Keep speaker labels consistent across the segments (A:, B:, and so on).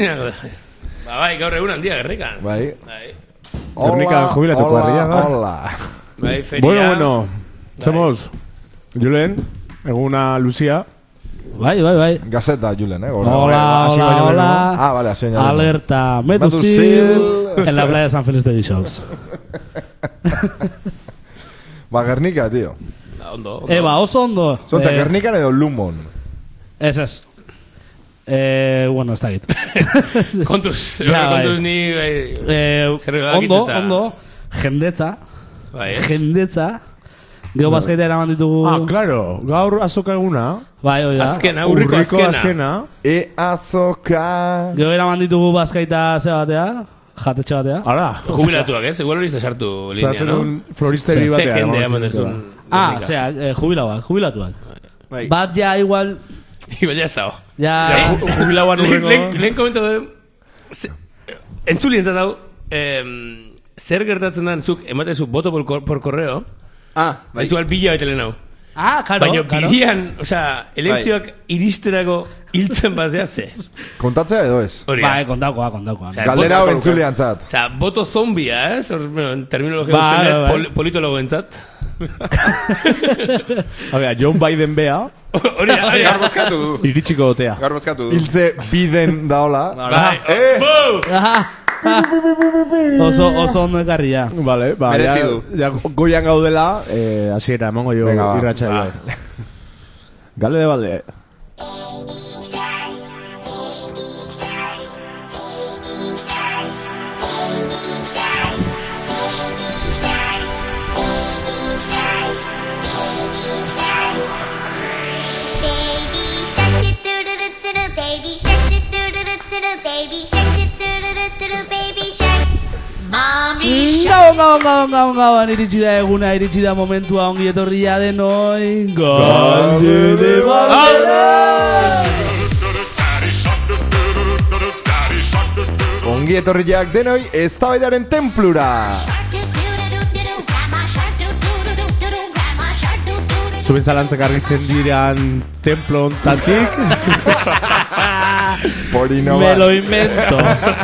A: Bai, gaur egun handia Gernikan.
B: Bai.
C: Gernikan jubilatuko herria da.
B: Hola.
A: Bai, feria.
C: Bueno. Somos Julen, eguna Lucia.
D: Bai.
B: Gazeta, Julen,
D: Hola.
B: Ah, vale, así.
D: Alerta, Medusil en la playa de San Félix de Guíxols.
B: Ba, Gernika, tío.
A: Ondo.
D: Oso ondo.
B: Zontza, Gernikan edo Lumon.
D: Ez. Bueno, ez da git.
A: Kontuz ni...
D: Ondo. Jendetza.
A: Bai,
D: Jendetza. Gero bazkaita eraman ditugu...
C: Claro. Gaur azoka eguna.
D: Bai, oida.
A: Azkena, urriko azkena.
B: Azoka...
D: Gero eraman ditugu bazkaita ze batea. Jatetxe batea.
C: Ara.
A: Jubilatuak, ez? Igual hori sartu linea, no?
C: Floristeri batea.
A: Ze jendea mandezun.
D: jubilatuak. Bat ja igual...
A: Igual ya ez dago.
D: Ja...
C: Jubilauan urrengo...
A: Lehen komentatu... Entzulientzat hau... Zer gertatzen da zuk ematezuk boto por correo... Bai. Igual bila baita lehen hau.
D: Claro.
A: Baina bidean, elekzioak iristerako hiltzen bazea ze.
B: Kontatzea edo ez?
D: Bai, kontaukoa.
B: Galdera hau entzuliantzat.
A: Boto zombia, ez? Terminologia politologo entzat.
C: John Biden bea.
A: Hori
E: garbozkatu du.
C: Iritsiko dotea.
B: Hiltze biden daola.
D: Oso ondo ekarria.
C: Vale, ja goian gaudela, hasiera emango jo irratsaioa. Galde de balde.
D: Gauan iritsi da eguna, iritsi da momentua, ongi etorria denoi. Galde de balde.
B: Ongi etorriak denoi eztabaidaren templura.
C: Zuen zalantzak argitzen diran templo ontatik.
D: Me lo invento.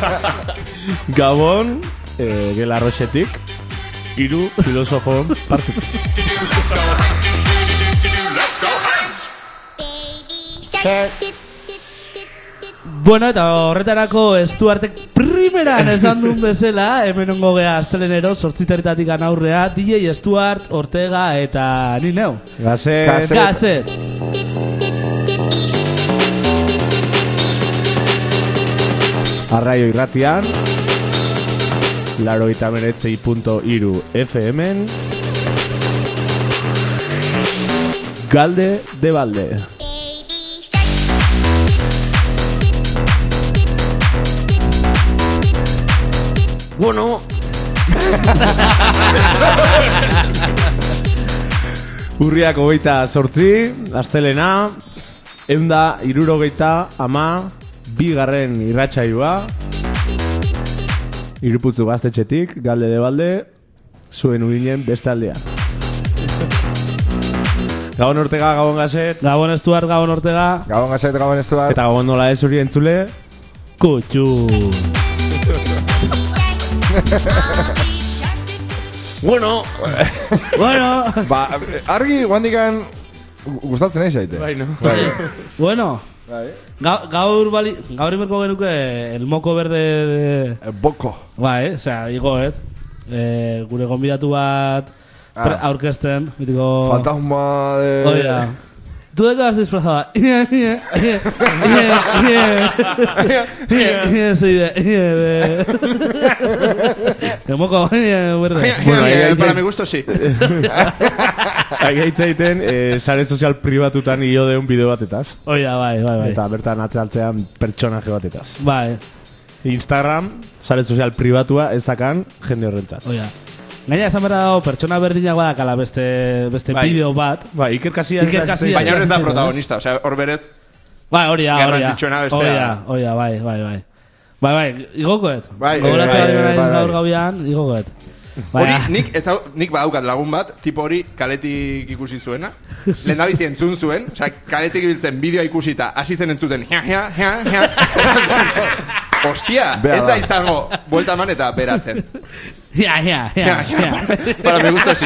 C: Gabon, Gela Roxetik, hiru filosofo partik.
D: Bueno, eta horretarako Stuartek primeran esan duen bezala, hemen ongo gea astelenero, 8:00 aurrea, DJ Stuart, Ortega eta ni neu. Gazet.
C: Arraio irratian, 89.3 FM-en, Galde de balde.
A: Bueno.
C: Urriak 28, astelena, 160 bigarren irratsaioa. Iruputzu gaztetxetik, Galde de balde, zuen uinen beste aldea. Gabon Ortega, Gabon Gazet.
D: Gabon Stuart, Gabon Ortega.
B: Gabon Gazet, Gabon Stuart.
C: Eta Gabon nola ez hori entzule.
D: Kutxu.
A: Bueno.
B: Ba, argi guandikan gustatzen nahi zaite.
C: Bai, no?
D: Bueno. Gaur imerko genuke el moco verde de...
B: El boco.
D: Bai, osea, igoet. Gure gonbidatu bat aurkezten.
B: Fantasma de...
D: Oia. ¿Tú de qué vas disfrazada? Soy de... El moco verde.
E: Para mi gusto, sí.
C: Agaitzaiten, sare sozial pribatutan hilo deun bideo batetaz.
D: Oia, bai.
C: Eta bertan atzaltzean pertsonaje batetaz.
D: Bai.
C: Instagram, sare sozial pribatua ezakan jende horrentzat.
D: Oia. Gaina esan berda dago, pertsona berdinak badakala beste bideo bat.
C: Bai, Iker Casillas.
E: Baina hor ez da protagonista, osea, hor berez...
D: Bai, hori
E: garrantzitsuena bestea.
D: Oia, bai. Bai, igokoet.
B: Bai,
D: gaur gauian, igokoet.
E: Hori, nik badaukat lagun bat, tipo hori kaletik ikusi zuena. Lehen da bizi entzun zuen, osea, kaletik ibiltzen bideoa ikusita, hasi zen entzuten, Ostia, ez da izango. Buelta eman eta bera zen.
D: Ya.
E: Para mi gusto, sí.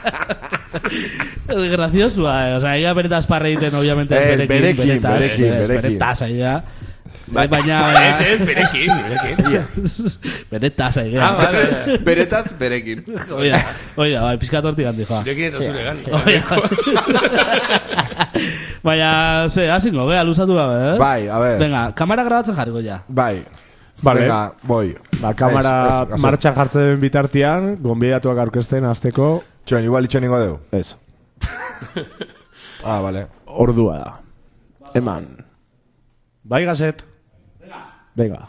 D: Es graciosua, o sea, ella beretaz parre egiten, obviamente, es berekin. Beretaz, ella. Baina...
A: Ez, berekin.
D: Beretaz, ella.
E: Vale. Beretaz, berekin.
D: Oida, bai, pizkat hortik handi, joa.
A: Zurekin eta zuregan.
D: Baina, hasingo, bea, luzatu gabe, ez?
B: Bai, a ver.
D: Venga, kamera grabatzen jarriko ja.
B: Bai.
C: Vale.
B: Venga, voy.
C: Kamera martxan jartzen den bitartean, gonbidatuak aurkezten azteko.
B: Txoen, igual itxo ningo deu.
C: Ez.
B: Vale.
C: Ordua da. Eman. Bai, Gazet. Venga.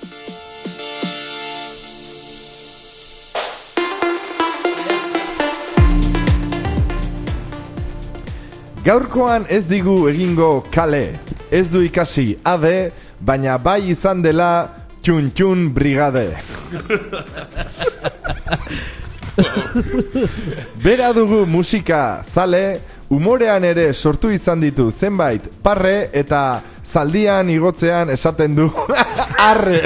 B: Gaurkoan ez digu egingo kale. Ez du ikasi ade, baina bai izan dela txun brigade. Bera dugu musika zale, umorean ere sortu izan ditu zenbait parre eta zaldian igotzean esaten du arre.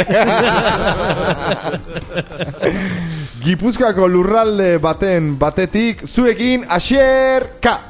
B: Gipuzkoako lurralde batetik zuekin Asierka.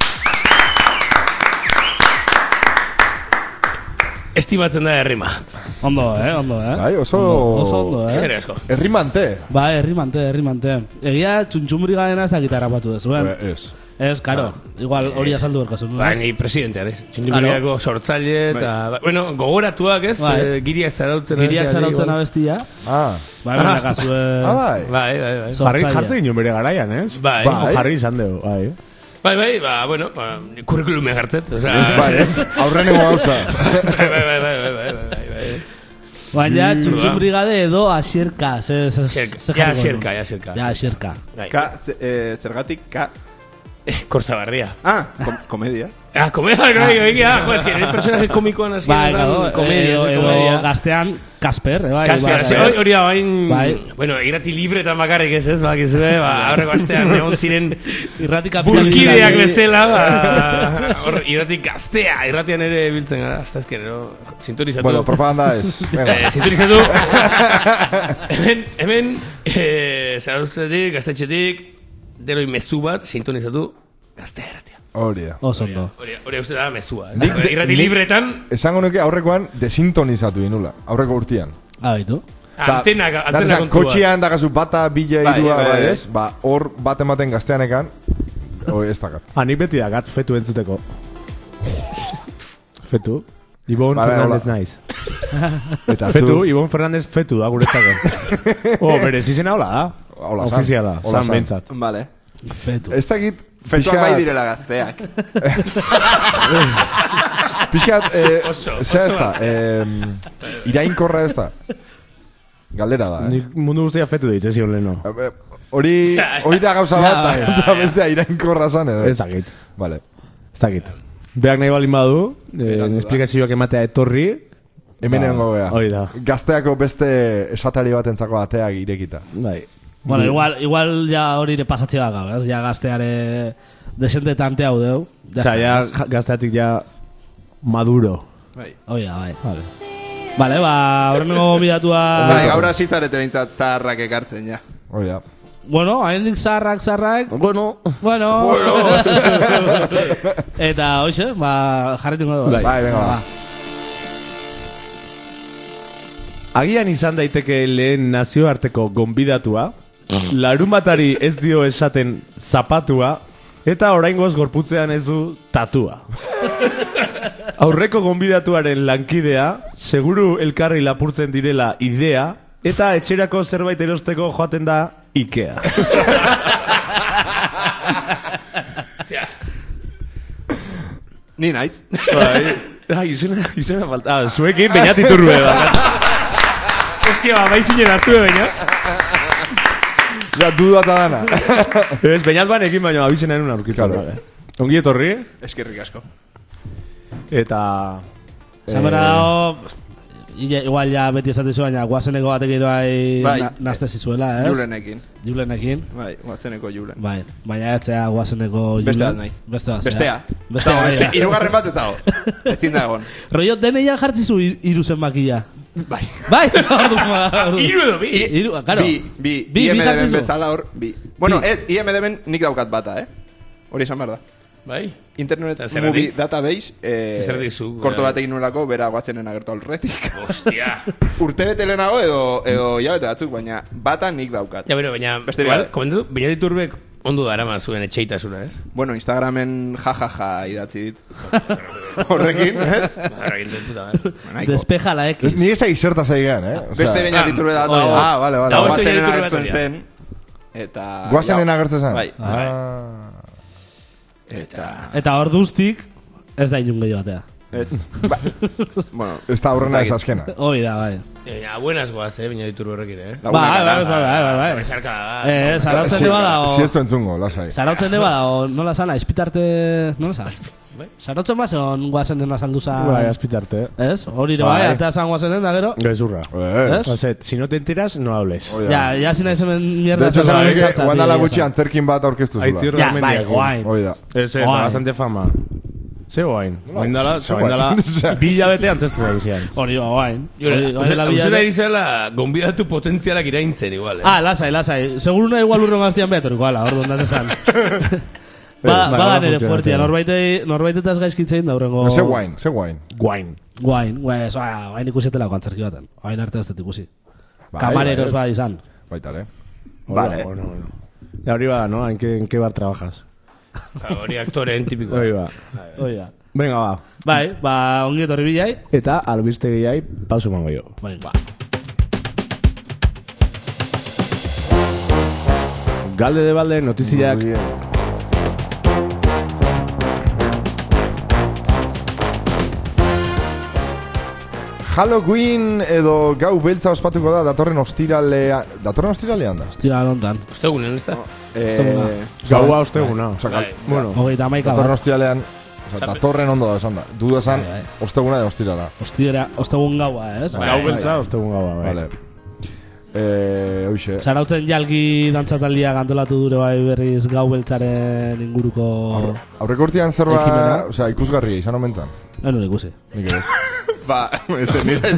A: Estimatzen da herrima.
D: Ondo, ondo.
B: Bai, oso
D: ondo,
A: Eskerrik asko.
B: herrimante.
D: Bai, herrimante. Egia txuntxumbrigadena ez da gitarrapatu dezuen. Ez, karo. Igual hori azaldu berkasun.
A: Bai, ni presidentea, ez? Txuntxumbrigako sortzaile eta... Bueno, gogoratuak, ez? Giriak zarautzen
D: abestia. Bai, kasue...
A: Bai.
C: Jarri jartzen ginen bere garaian, ez?
A: Bai.
C: Jarri izan dugu, bai.
A: Bai, bueno, kurrikulume gartzet, o sea...
B: Bai, ez, aurreneko gauza.
A: Bai.
D: Baina, txuntxumbrigade edo Asierka.
A: Ja,
D: Asierka.
E: Zergatik, ka...
A: Korzabarria.
E: Komedia.
A: Komedia, jo, es que el personaje komikoan hasi da komedia.
D: Edo gaztean Kasper,
A: hori da, bueno, irrati libretan bakarrik ez, bakizue, aurreko astean egon ziren burkideak bezala, irrati gaztea, irratian ere biltzen gara, hasta ezken, sintonizatu.
B: Bueno, propaganda ez.
A: Sintonizatu. Hemen, zarauztetik, gaztetxetik, deroi mezu bat, sintonizatu, gaztea irratia.
B: Hori da.
D: Osondo.
A: Hori uste da mezua. Irrati libretan...
B: Esango nuke aurrekoan desintonizatu inula. Aurreko urtian.
D: Baitu.
A: Antena kontua.
B: Kotxian dagazu bata, bila, irua, ez? Hor bat ematen gazteanekan. Ez dakat.
C: Nik beti dakat fetu entzuteko. Fetu. Ibon Fernández naiz. Fetu, Ibon Fernández fetu da guretzako. Berez izena hola da. Ofiziala, zan behintzat.
E: Vale.
D: Fetu.
B: Ez dakit...
E: Fetuak bai direla gazteak.
B: Piskat, zera ez da, irainkorra ez da. Galdera da,
C: Nik mundu guztia fetu deitz, ez zion leheno.
B: Hori da gauza bat, eta bestea irainkorra zan edo.
C: Ez dakit.
B: Vale.
C: Ez dakit. Berak nahi balin badu, esplikazioak ematea etorri.
B: Hemen egon gobea.
C: Hori da.
B: Gazteako beste esatari bat entzako ateak irekita.
C: Bai.
D: Bueno, igual ya hori ere pasatzea gau, ez? Ja gazteare desente tante hau deu.
C: Ja gazteatik ja maduro.
E: Bai.
D: Oia, bai. Vale, horrengo bidatua...
E: Bai, gaur asitzarete bintzat zaharrak ekartzen, ja.
B: Oia.
D: Bueno, haindik zaharrak... Bueno. Eta, hoxe, jarretingo dugu.
B: Bai, venga,
C: Agian izan daiteke lehen nazioarteko gonbidatua, larunbatari ez dio esaten zapatua, eta oraingoz gorputzean ez du tatua. Aurreko gonbidatuaren lankidea, seguru elkarri lapurtzen direla idea, eta etxerako zerbait erosteko joaten da Ikea.
E: Ni naiz.
C: Izena falta. Zuekin bainatiturbe da.
A: Hostia, baizinen hartu bainat.
B: Ja, dudu eta dana.
C: Ez, bainat banekin baino abizenen una aurkitzen. Ongi etorri.
E: Eskerrik asko.
C: Eta...
D: Zamera dago... Igual ya beti esatezu, baina guazeneko batek bai naztezizuela, ez? Julenekin.
E: Bai, guazeneko Julen.
D: Bai, baina etzea guazeneko Julen.
E: Beste bat nahi.
D: Bestea.
E: Irugarren bat ez dago. Ezin da egon.
D: Rollo, deneia jartzizu iruzen makilla.
E: Bai.
D: Bai,
A: Hiru edo bi.
E: Bi IMDB bezala hor, bi. Bueno, ez, IMDB nik daukat bata, Hori esan behar da.
A: Bai.
E: Internet Movie Database korto bat egin nolako, bera guatzenen agertu alretik.
A: Ostia.
E: Urte bete lehenago edo jabete batzuk, baina bata nik daukat.
A: Ja, baina, komentu, Beñat Iturbek ondo dara mazuen etxeitasuna, ez?
E: Bueno, Instagramen jajaja idatzi dit. Horrekin, ez?
D: Despeja la X.
B: Ni ez da iserta zaigean,
E: Beste Beñat Iturbe da.
B: Vale.
E: Guatzenen agertzen zen.
B: Guatzenen agertzen zen?
E: Bai.
D: Eta hor duztik, ez da inun gehiago batea.
E: Ez. Bueno,
B: ez da aurrena ez azkena.
D: Hoi da, bai.
A: Buenas goaz, Beñat Iturbe horrekin,
D: Bai. Zarautzen deba da,
B: si esto entzungo, lasai.
D: Zarautzen deba da, nola zan, aizpitarte, nola zan? Zarautzen ba, zeon guazen dena salduza.
C: Bai, aizpitarte.
D: Ez? Hori ere bai, eta zan guazen den, da gero.
C: Gezurra.
D: Ez?
C: Si no te enteras, no hables.
D: Ya zina izen mierda.
B: De hecho, zan eke, guandala gutxi antzerkin bat aurkeztu zula.
C: Aitzirra mendiak.
B: Oida.
C: Ez, bastante fama. Ze guain. Guaindala, bila bete antzestu da izian.
D: Hori ba, guain.
A: Uste da irizela, gonbidatu potentzialak iraintzen igual,
D: Lasai. Seguruna igual urron gaztian behator, iguala, hor dondat esan. Bada nere fuertia, norbaitetaz gaizkitzein da urrengo...
B: Ze guain.
D: Guain ikusetelako antzerki baten. Guain arte ez dut ikusi. Kamareros bada izan.
B: Baitale.
C: Vale. Ya hori bada, ¿no? ¿En qué bar trabajas?
A: Hori aktoren tipiko.
C: Hori ba. Venga, ba.
D: Bai, ongi etorri bilai.
C: Eta albiste gehiai, pausu mango jo.
D: Bai,
C: Galde de balde, notiziak.
B: Halloween edo gau beltza ospatuko da datorren ostiralean da?
D: Ostiralean ontan.
A: Ostegunen, ez da?
C: Gaua osteguna.
D: Bueno, hogeita amaika.
B: Datorren ostiralean, datorren ondo da esan da. Duda esan, osteguna edo ostirala.
D: Ostegun gaua, ez?
C: Gau beltza, ostegun gaua, bai.
B: Vale. Hoxe.
D: Zarautzen jalgi dantzataldia gantolatu dure bai berriz gau beltzaren inguruko...
B: Aurreko urtean zerba, osea, ikusgarria izan omentzan.
D: Nire ikusi.
B: Nik ez.
E: Ba, ez nire.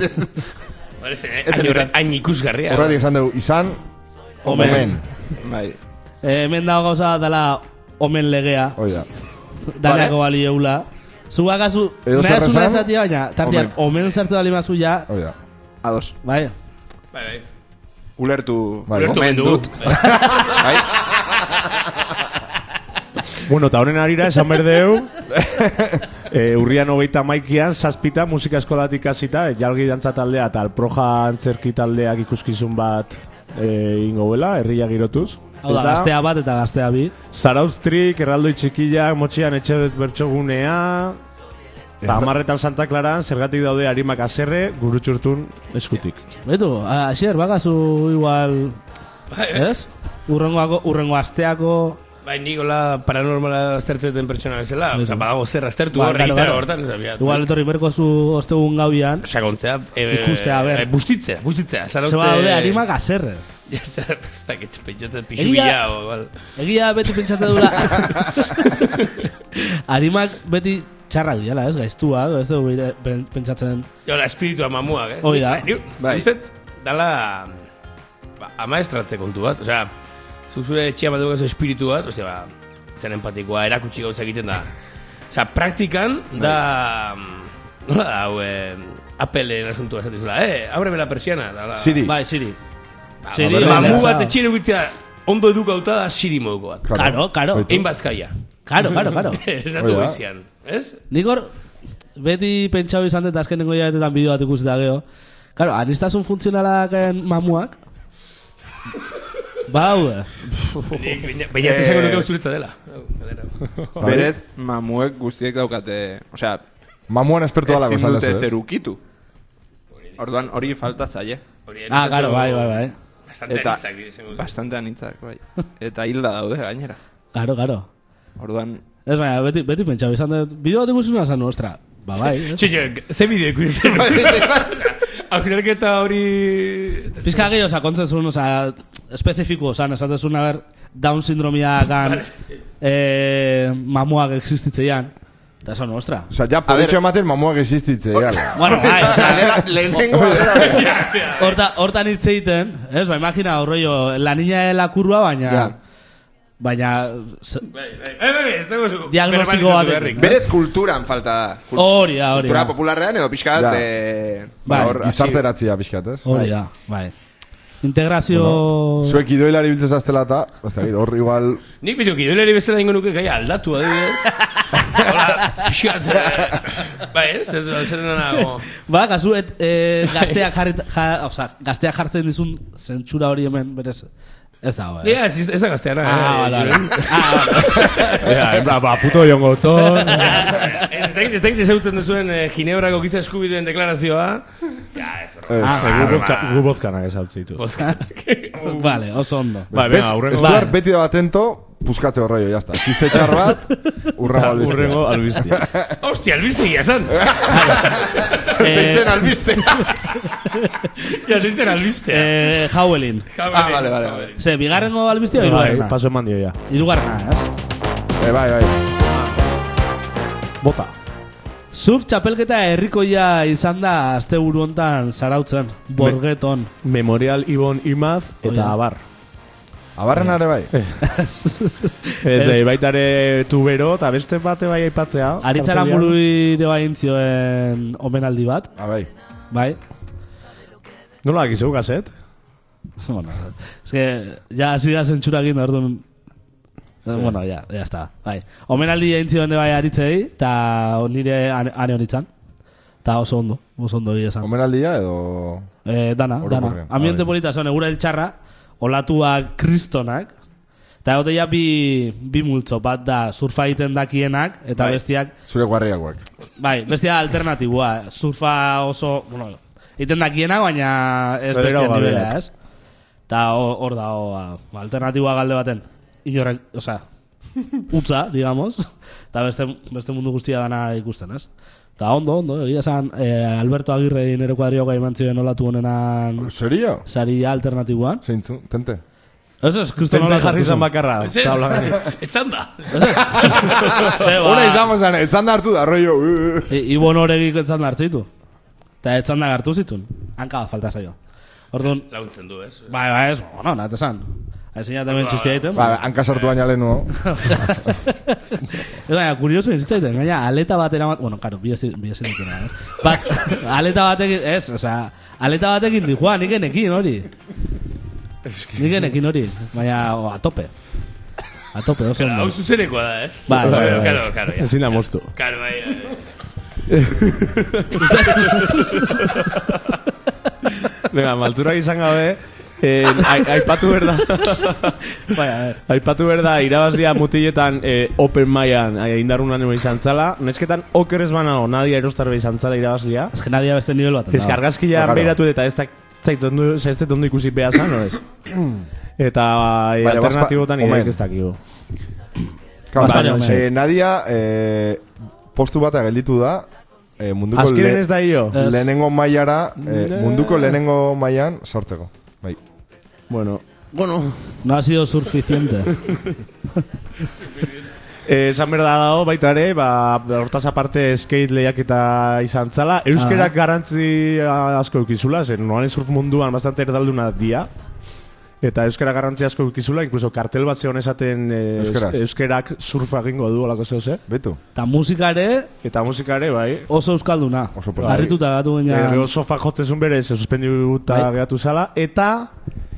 A: Hain ikusgarria.
B: Horretik esan dugu, izan omen.
E: Bai.
D: Hemen dago gauza dela omen legea.
B: Oida.
D: Daneako bali eula. Zuga gazu, nahi zuna esatia baina, tartian, omen sartu bali mazu ja.
B: Oida.
E: Ados.
D: Bai.
E: Ulertu
A: omen dut.
E: Bai.
C: Bueno, eta honen arira esan berdeu urrian 31an zazpita musika eskolatik hasita jalgi dantza taldea eta alproja antzerki taldeak ikuskizun bat ingo bela, herria girotuz.
D: Hau da, gaztea bat eta gaztea bi.
C: Zarauztrik, erraldoi txikiak, motxian etxe bertsogunea, eta amarretan Santa Claran zergatik daude harimak aserre gurutxurtun eskutik.
D: Betu, asier, bagazu igual, ez? Urrengo asteako...
A: Bai, nikola paranormala aztertzeten pertsona bezala. Osa, badago zer aztertu horregitar hortan.
D: Igual etorri berko zu ostegun gauian.
A: Sakontzea.
D: Ikustea, ber.
A: Bustitzea.
D: Zeba daude harimak aserre.
A: Ja, zaketz, pentsatzen pixu bila.
D: Egia beti pentsatzen dura. Harimak beti txarrak diala, ez? Gaiztua, ez dugu pentsatzen.
A: Jo, la espiritua mamuak, ez?
D: Hoi da.
A: Bai. Uztet, dala amaestratze kontu bat. Osea, zuzure etxea bat dugu espiritu bat, ostia, zen empatikoa, erakutsi gautza egiten da. Osea, praktikan da... Nola da, hau, Appleen asuntua esatizela. Ábreme la persiana.
D: Siri. Bai, Siri.
A: Siri, mamu bat etxien egitea ondo edukauta da Siri moduko bat.
D: Karo.
A: Egin bazkaia.
D: Karo.
A: Esatu goizian, ez?
D: Nikor, beti pentsau izan dut azkenengo jaetetan bideo bat ikusita geho. Karo, anistazun funtzionalak mamuak. Bau.
A: Baina tizako nuke zuretza dela.
E: Berez, mamuek guztiek daukate, osea...
B: Mamuan espertu dalako,
E: ezin dute zerukitu. Orduan hori falta zaie.
D: Karo, bai.
E: Bastante anitzak, bai. Eta hilda daude gainera.
D: Karo.
E: Orduan...
D: Ez baina, beti pentsau izan dut, bideo bat ikusuna zan nuestra. Ba, bai.
A: Txillo, ze bideo ikusen? Aurrerketa hori...
D: Pizka gehiago sakontzen zuen, espezifiko, esaten zuen, Down sindromiakan mamuak existitzean. Eta eso nostra.
B: Osa, ja, por hecho ematen mamuak existitze, ya.
D: Bueno,
E: lehenengo
D: hortan hitz egiten, ez, ba, imagina, rollo, la niña de la curva, baina... Baina... Diagnostiko batekin.
E: Berez kulturan falta da.
D: Hori da.
E: Kultura popularrean edo pixkat...
B: Gizarteratzia pixkat, ez?
D: Hori da, bai. Integrazio...
B: Zuek idoilari biltzez aztela eta... Hor igual...
A: Nik bitu, idoilari bezala ingo nuke gai aldatu, adibidez. Hola, pixkat... Bai, zer nago...
D: Ba, gazuet, gazteak jartzen dizun zentsura hori hemen, berez... Ez dago,
A: ez da gazteana.
C: Ba, puto jongo otzon.
A: Ez dakit ezagutzen duzuen Ginebrako giza eskubideen deklarazioa.
C: Gu bozkanak esatzitu.
D: Vale, oso ondo.
B: Estuar beti da atento, puskatze horreio, jazta. Txiste txar bat, urrengo albistia.
A: Hostia, albistia, esan.
E: Zeintzen albiste.
A: Ja, zeintzen albiste.
D: Jauelin.
E: Vale.
D: Ze, bigarrengo albistia o irugarrena?
C: Paso eman dio, ja.
D: Irugarrena, ez?
B: Bai.
C: Bota.
D: Surf txapelketa herrikoia izan da asteburu hontan zarautzen, Borgeton.
C: Memorial Ibon Imaz eta Abar.
B: Abarren are bai?
C: Ez, baitare tubero eta beste bate bai aipatzea.
D: Aritzara muruire bai intzioen omenaldi bat. Bai.
C: Nola akizu gazet?
D: Bueno, es que ya hasi da zentsura egin orduan. Bueno, ya está. Bai. Omenaldi intzioen bai aritzei eta nire ane honitzan. Ta oso ondo egia esan.
B: Omenaldia edo
D: dana. Ambiente polita son egura eltxarra. Olatuak kristonak. Eta egotea bi multzo. Bat da surfa egiten dakienak. Eta bestiak...
B: Zure guarriakoak.
D: Bai, bestia alternatibua. Surfa oso... Bueno, egiten dakienak, baina ez bestia nivela, ez? Eta hor da, alternatibua galde baten. Inorren, osea, utza, digamos. Eta beste mundu guztia dana ikusten, ez? Eta ondo, egia esan, Alberto Agirre nire kuadrioa emantzioen olatu honenan...
B: Serio?
D: Saria alternatibuan.
B: Zeintzu, tente.
D: Ez, Kristian
C: Tente jarri zan bakarra.
A: Etzan da.
B: Hora izamos zan, etzan da hartu da, rollo.
D: Ibon horregik etzan da hartzitu. Eta etzan da hartu zitun. Hanka falta zaio. Orduan...
A: Launtzen du, ez?
D: Bai, ez, bueno, nahet esan. Ezin jaten txistia egiten.
B: Hanka sartu baina lehenu.
D: Baina, kuriosu entzitza egiten. Gaina, aleta bat eramat... Bueno, karo, bidezin dukena. Bat, aleta batekin... Ez, osea, aleta batekin di, Juan, nik enekin hori. Nik enekin hori. Baina, a tope. A tope, oso ondo.
A: Hau zuzenekoa da, ez?
D: Bai.
A: Karo.
C: Ezin da moztu.
A: Karo, bai.
C: Venga, maltzurak izan gabe... aipatu berda aipatu berda irabazlia mutiletan open mailan indarrunan izan zala nesketan okerrez banago nadia erostarbe izan zala irabazlia
D: ez que nadia beste nivel bat
C: ez que argazkia beiratu eta ez zait ondo ikusi beha zan, no ez? Eta alternatibotan ideak ez dakigu
B: nadia postu bat gelditu da munduko lehenengo mailara munduko lehenengo mailan sartzeko.
C: Bueno.
D: No ha sido suficiente.
C: Esan berda dago baita ere, hortaz aparte skate lehiaketa izan zala. Euskerak garantzi asko eukizula, zen noan surf munduan bastante erdalduna dia. Eta euskara garrantzi asko eukizula, incluso kartel bat zeon esaten euskerak surfa egingo du, olako zehose.
B: Betu.
D: Eta musikare,
C: bai.
D: Oso euskalduna. Harrituta gatu gena.
C: Gero sofa jotzezun bere, se suspendiuta gehatu zala. Eta...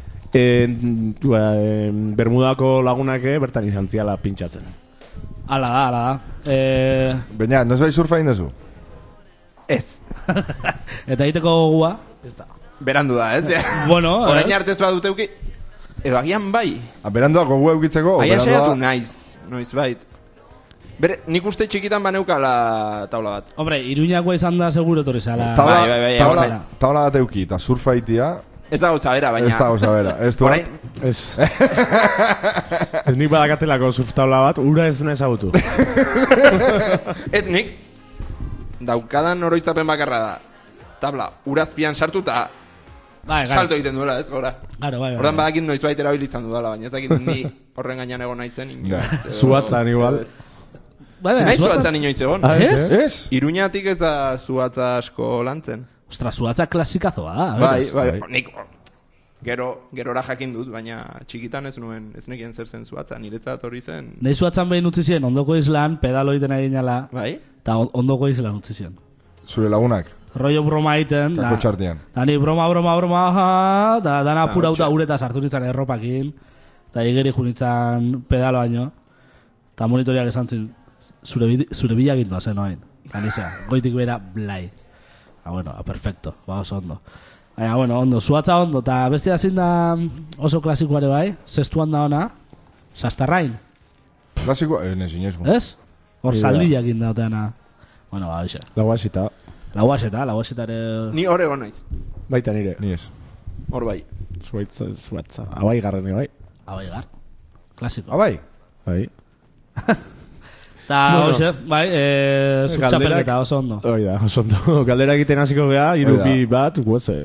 C: Bermudako lagunak bertan izan ziala pintxatzen.
D: Ala da.
B: Baina, no bai surfa indezu?
E: Ez.
D: Eta egiteko gogua?
E: Ez da. Berandu da, ez?
D: Bueno,
E: orain arte ez badute euki. Edo agian bai.
B: Berandu da gogua eukitzeko?
E: Aia saiatu noiz bait. Bere, nik uste txikitan baneukala taula bat.
D: Hombre, Iruñakoa izan da seguro torri zala.
E: Bai.
B: Taula bat euki, eta surfa itia...
E: Ez da gauza bera, baina...
B: Ez da gauza bera, ez du...
C: Ez. Ez nik badakatelako surf tabla bat, ura ez duna ezagutu.
E: Ez nik, daukadan oroitzapen bakarra da. Tabla, urazpian sartu eta... Salto egiten duela, ez, gora. Hortan badakit noiz baita erabilizan duela, baina ez dakit ni horren gainean egon naizen.
C: Zuatzan igual.
E: Nahi zuatzan inoiz egon.
B: Ez?
E: Iruñatik ez da zuatza asko lantzen.
D: Ostra, zuatza klasikazoa da.
E: Bai. Nik gerora jakin dut, baina txikitan ez nekien zer zen zuatza. Niretzat hori zen.
D: Nei zuatzan behin utzi ziren, ondoko islan, pedaloiten eginala.
E: Bai?
D: Eta ondoko islan utzi ziren.
B: Zure lagunak?
D: Rollo broma egiten.
B: Kako txartian.
D: Da ni broma, da dana apurauta uretaz hartu nintzen erropakin. Eta igeri junitzen pedaloaino. Eta monitoriak esan zin, zure bila gindoa zen oain. Eta nizea, goitik bera, blai. Bueno, perfecto, oso ondo. Baina, bueno, ondo, zuatza ondo. Eta bestia zin da oso klasikoare bai, zestuan da ona, Sastarrain.
B: Klasikoa? Nezinezko.
D: Ez? Hor zaldiak ginda oteana. Bueno, ba, hoxe. Lauaxeta ere...
E: Ni hor egon naiz.
C: Baita nire.
B: Ni ez.
E: Hor bai.
C: Zuatza. Abai garren bai.
D: Abai gar. Klasiko.
B: Abai?
C: Bai.
D: Eta, hoxe, bai, zurtxapelketa oso ondo.
C: Hoi da, oso ondo. Galdera egiten hasiko gea, 3-2-1, guaze.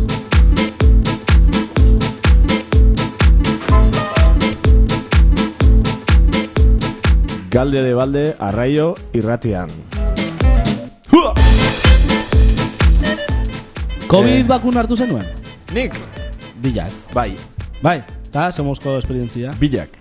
C: Galde de balde, arraio, irratian.
D: COVID bakun hartu zenuen?
E: Nik?
D: Bilak.
E: Bai.
D: Bai, eta zemozko esperientzia?
B: Bilak.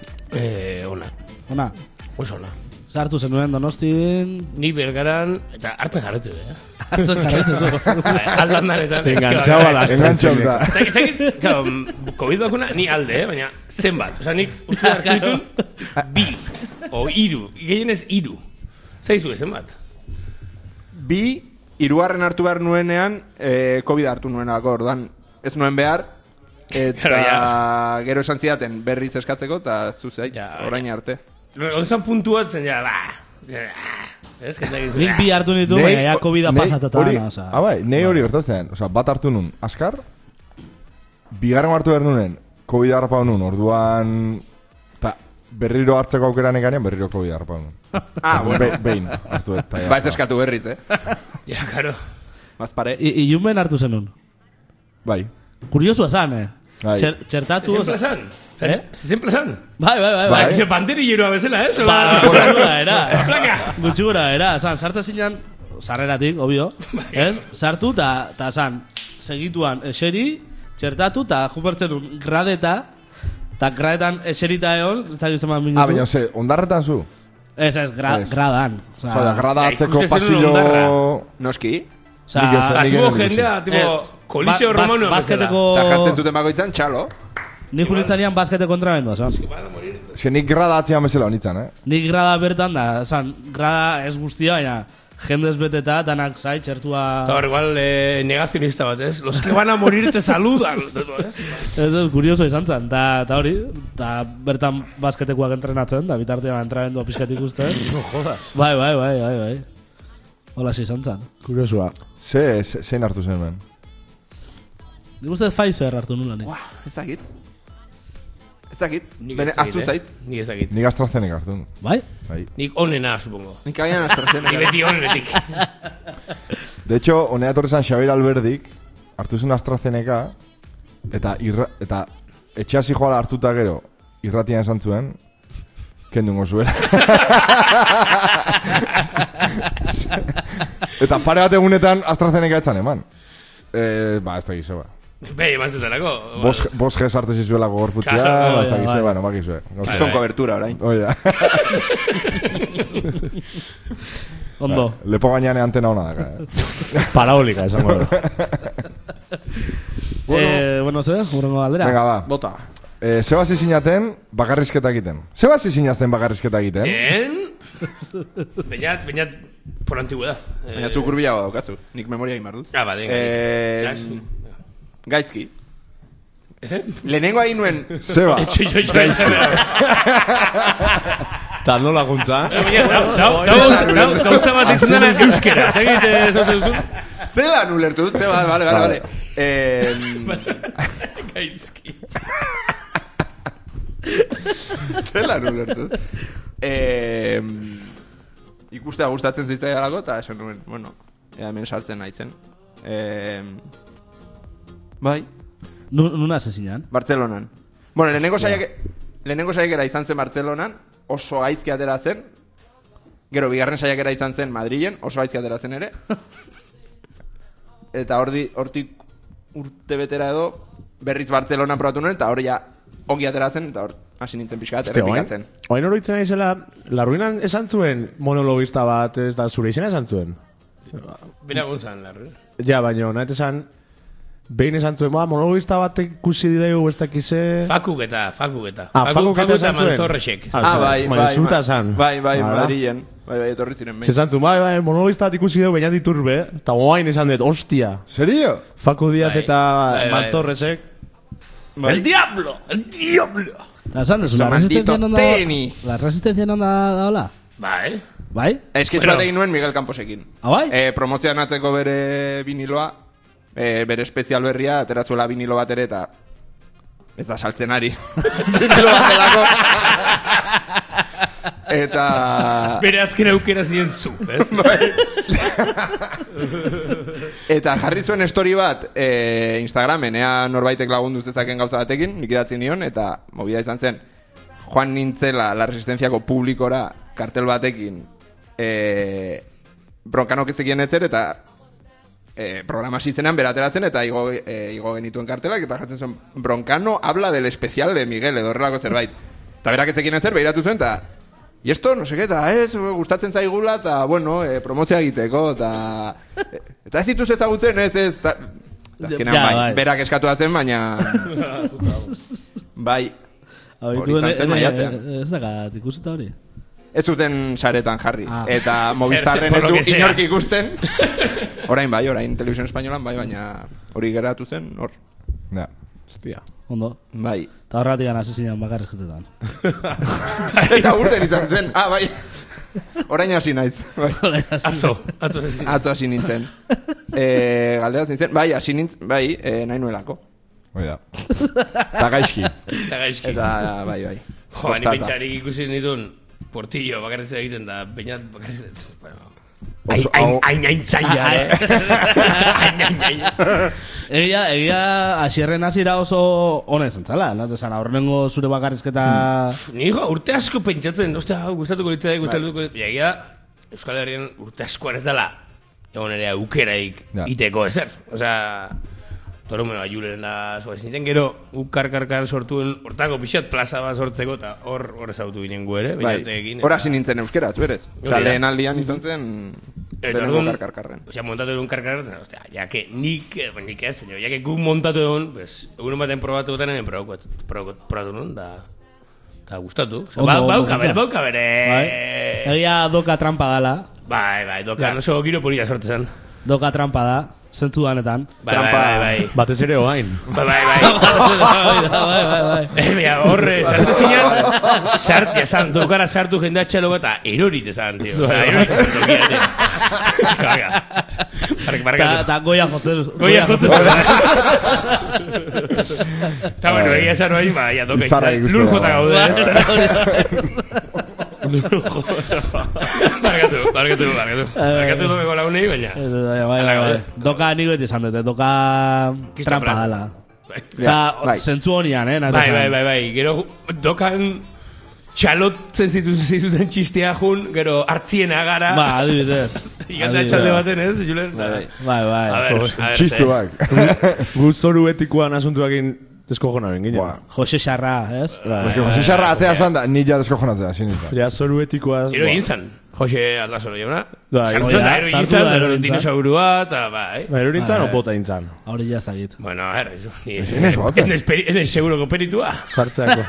A: Ona.
D: Oso ona. Zartu zenuen Donostin...
A: Ni Bergaran, eta hartzen jarretu,
D: Hartzen jarretu zu.
A: Aldandanetan.
B: Engantxau da.
A: COVID bakuna ni alde, baina zenbat. Osa, nik uste hartu ditun, 2 o 3. Gehienez 3. Zaizu zenbat?
E: 2, 3 hartu behar nuenean, COVID hartu nuenako, ordan ez nuen behar, eta gero esan zidaten berriz eskatzeko, eta zuzai, orain arte.
A: Onzan puntuatzen, ez?
D: Nik 2 hartu nitu, baina ja COVID-a pasatatan.
B: Bai, nahi hori gertatzen. Bat hartu nun, askar, 2 hartu behar nunen, COVID harrapa honun, orduan... Berriro hartzeko aukeran eganean, berriro COVID harrapa honun. Behin hartu ez.
E: Ba ez eskatu berriz,
A: Ja, karo.
E: Mazpare.
D: Iunben hartu zenun?
B: Bai.
D: Kuriosua zan, Txertatu...
A: Sempre zan?
D: Bai.
A: Se panderilleroa bezala,
D: Gutxigura era. Sartu zinan, sarreratik, obvio. Sartu eta zan, segituan eseri, txertatu eta jupertzen un gradeta, eta gradetan eserita egon, ez da gizema minutu.
B: Baina, ondarretan zu?
D: Ez, gradan.
B: Grada atzeko pasillo...
E: Noski?
A: Atzuko jendea, kolisio romano.
D: Basketeko...
E: Eta jartzen zuten bakoitzan, txalo.
D: Ni junitzanian baskete kontrabendua, zan.
B: Nik grada atzian bezala honitzen,
D: Nik grada bertan da, zan, grada ez guztia, baina jendez beteta, danak zai, txertua...
A: Eta hor, igual, negazionista bat, ez? Los que van a morir te saludan.
D: Ez kurioso izan zen, eta hori, eta bertan basketekoak entrenatzen, da bitartean entrenamendua pixkat ikusten.
A: No jodas.
D: Bai. Hola, izan zen.
C: Kuriosua.
B: Zein hartu zenuen?
D: Nik uste Pfizer hartu nula, nik.
E: Ez dakit. Bene, hartu zait.
A: Nik ez dakit.
B: Nik AstraZeneca hartu.
D: Bai?
A: Nik onena, supongo.
E: Nik agian AstraZeneca.
A: Nik beti onenetik.
B: De hecho, onea torrezan Xabier Alberdik hartu zen AstraZeneca eta etxeasi joala hartuta gero irratian esan zuen kendungo zuela. Eta pare bat egunetan AstraZeneca etzan eman. Ez da gizeba.
A: Eman zutelako.
B: Bos gez arte zizuelako gorputzia, ez da gizeba, no makizue.
E: Kriston kobertura, orain.
B: Oida.
D: Ondo.
B: Lepo gainean antena hona daka.
C: Parabolika, esango da.
D: Bueno, urrengo galdera.
B: Venga, ba.
D: Bota.
B: Zeba zizinaten bakarrizketa egiten. Zeba zizinazten bakarrizketa egiten?
A: Beñat por antigüedad.
E: Baina zu kurbiago daukatzu. Nik memoria egin behar dut.
A: Vale.
E: Gaizki. Lehenengo egin nuen...
B: Zeba.
C: Ta nola guntza.
A: Gauza bat izan dena euskera.
E: Zelan ulertu dut, zeba, bale.
A: Gaizki.
E: Zelan ulertu dut. Ikustea gustatzen zitzaialako, eta esan nuen, bueno, hemen sartzen naizen. Bai.
D: Nuna asesinan?
E: Bartzelonan. Bueno, lehenengo saiakera izan zen Bartzelonan, oso aizki atera zen, Gero, bigarren saiakera izan zen Madrilen, oso aizki atera zen ere. Eta hortik urte betera edo berriz Bartzelona probatu nuen, eta hori ja ongi ateratzen, eta hor hasi nintzen pixka bat, errepikatzen.
C: Oain oroitzen naizela, Larruinan esan zuen monologista bat, ez da zure izena esan zuen?
A: Bera gontzan, Larruin.
C: Ja, baina, nahet esan, behin esan zuen, monologista bat ikusi dideu, ez dakize...
A: Fakuketa.
C: Fakuketa esan zuen.
A: Torresek.
E: Bai, Madrilen. Bai, etorri ziren behin.
C: Esan zuen, bai, monologista bat ikusi deu, baina diturbe, eta oain esan dut, ostia.
B: Serio?
C: Faku Díaz eta Martorresek.
A: El diablo.
D: Eta esan, la resistencia non da hola? Bai?
E: Esketxu bat egin nuen Miguel Camposekin.
D: Bai?
E: Promozionatzeko bere viniloa, bere espezial berria, aterazuela vinilo bat ere, eta ez da saltzen ari. Vinilo bat edako. Eta...
A: Bere azken aukera ziren zu, ez?
E: Eta jarri zuen story bat Instagramen, ea norbaitek lagundu zezaken gauza batekin, nik idatzi nion, eta movida izan zen, joan nintzela La Resistenciako publikora kartel batekin bronkanok ezekien etzer, eta programa zizenean berateratzen, eta igo genituen kartelak, eta jartzen zuen, Broncano habla del especial de Miguel, edo horrelako zerbait. Eta berak ezekien etzer, behiratu zuen, eta y esto, no sé qué, eta gustatzen zaigula, eta, bueno, promozioa egiteko, eta ez dituz ezagutzen, ez, bai, berak eskatu zen, baina... Bai, hori izan zen maiatzen.
D: Ez dakat ikusita hori?
E: Ez zuten saretan jarri, eta Movistarren ez du inork ikusten. Orain Televisión Españolan, bai, baina hori geratu zen, hor.
B: Ja.
C: Hostia.
D: Ondo.
E: Bai.
D: Eta horretik gana zizinan bakarrizketetan.
E: Eta urten izan zen. Bai. Orain hasi naiz. Atzo hasi nintzen. Galdeatzen zen. Bai, hasi nintzen. Bai, nahi nuelako.
B: Oida. Eta gaizki.
E: Eta bai.
A: Jo, ni pentsarik ikusi nituen Portillo bakarritzen egiten da, peinat bakarritzen. Bueno... Hain zaila,
D: Egia, asierren azira oso honez entzala, esan aurrengo zure bakarrizketa...
A: Nigo, urte asko pentsatzen, gustatuko litzea, egia, Euskal Herrian urte askoan ez dela, egon ere aukeraik iteko ezer. Osea, Torumeno Ayulen da zoaz nintzen, gero, karkar sortuen, hortako pixat plaza bat sortzeko, eta hor ezautu ginen gu ere.
E: Hor hasi nintzen euskeraz, berez. Osea, lehen aldian izan zen, berengo karkarren.
A: Osea, montatu egun karkarren, osea, jake nik ez, jake guk montatu egun, egun baten probatu gotan, probatu nun, da gustatu. Bauka bere.
D: Egia doka trampa dala.
A: Bai, doka, no sego giro polia sortezan.
D: Doka trampa da. Zentzu danetan.
A: Bai.
C: Batez ere oain.
A: Bai. Horre, sartu zinean, esan, dokara sartu jendea txalo eta erorit esan, tío. Erorit esan tokia, tío.
D: Eta goia jotzen.
A: Eta bueno, egia esan oain, ja toka izan. Lur jota gaude, Barkatu domeko launei, baina
D: doka nik beti izan dute, doka trampa dala. Osa, zentzu honian,
A: Bai, gero dokan txalotzen zituzten txistea jun, gero hartziena gara.
D: Ba, adibidez.
A: Iganda txalde baten, ez, Julen?
D: Bai.
B: Txistuak.
C: Guzoru etikoan asuntuakin deskojonaren ginen.
D: Jose Xarra, ez?
B: Jose Xarra atea zan da, ni ja deskojonatzea, sinita.
C: Ja, zoru etikoa...
A: Ero gintzan, Jose Aldasoro jauna.
C: Sartu
A: da, ero gintzan, dinosaurua, eta bai.
C: Ero gintzan, opota gintzan.
D: Hori ja ez da git.
A: Bueno, ez nahi seguroko peritua.
C: Sartzeako.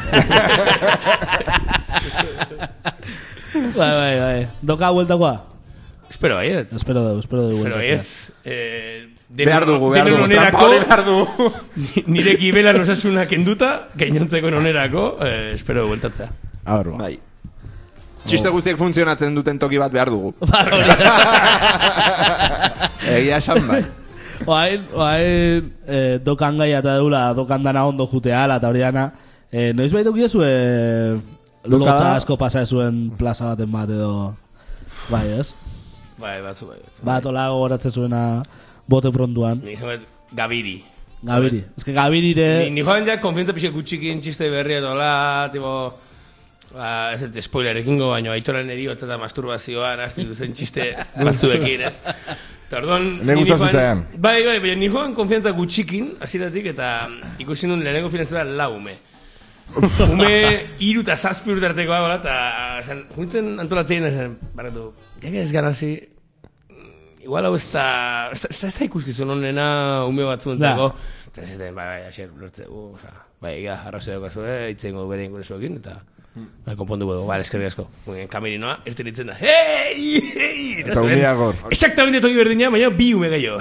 D: Bai. Doka hueltakoa?
A: Espero baiet.
D: Espero dugu hueltatzea.
E: Behar dugu, trampa hori behar dugu.
A: Nire kibelan osasunak enduta, gainontzeko onerako, espero bueltatzea.
E: Bai. Txiste guztiek funtzionatzen duten toki bat behar dugu. Egia esan bai.
D: Dokan gaia eta deula, dokan dana ondo jutea ala, eta hori dana, noiz bai dukiezu lotza asko pasa zuen plaza baten bat edo, bai ez?
A: Bai, batzu.
D: Bat ola gogoratzen zuena bote frontuan.
A: Ni izan Gabiri.
D: Ez que Gabirire...
A: Ni joan ja konfientza pixek gutxikin txiste berria dola, tipo... Ez dut spoiler ekingo, baina aitoran eriotza eta masturbazioa nazti duzen txiste batzuekin, ez? Eta orduan...
B: Ne gustatzen.
A: Bai, baina ni joan konfiantza gutxikin, hasieratik, eta ikusi nun lehenengo finanzioa ume. Ume 3 eta 7 urte artekoa, eta juntzen antolatzen zen, barretu, jake ez ganazi, igual hau ez da ikuskizun honena ume batzuntzako, eta zaten, bai, axer, lortze, bai, arrazoi daukazue, itzen godu bere inguresoekin, eta... konpondu bodo, bale, eskerrik asko. Kamerinoa, ertenitzen da. Hei!
B: Eta umea gor.
A: Exactamente toki berdina, baina 2 ume gehiago.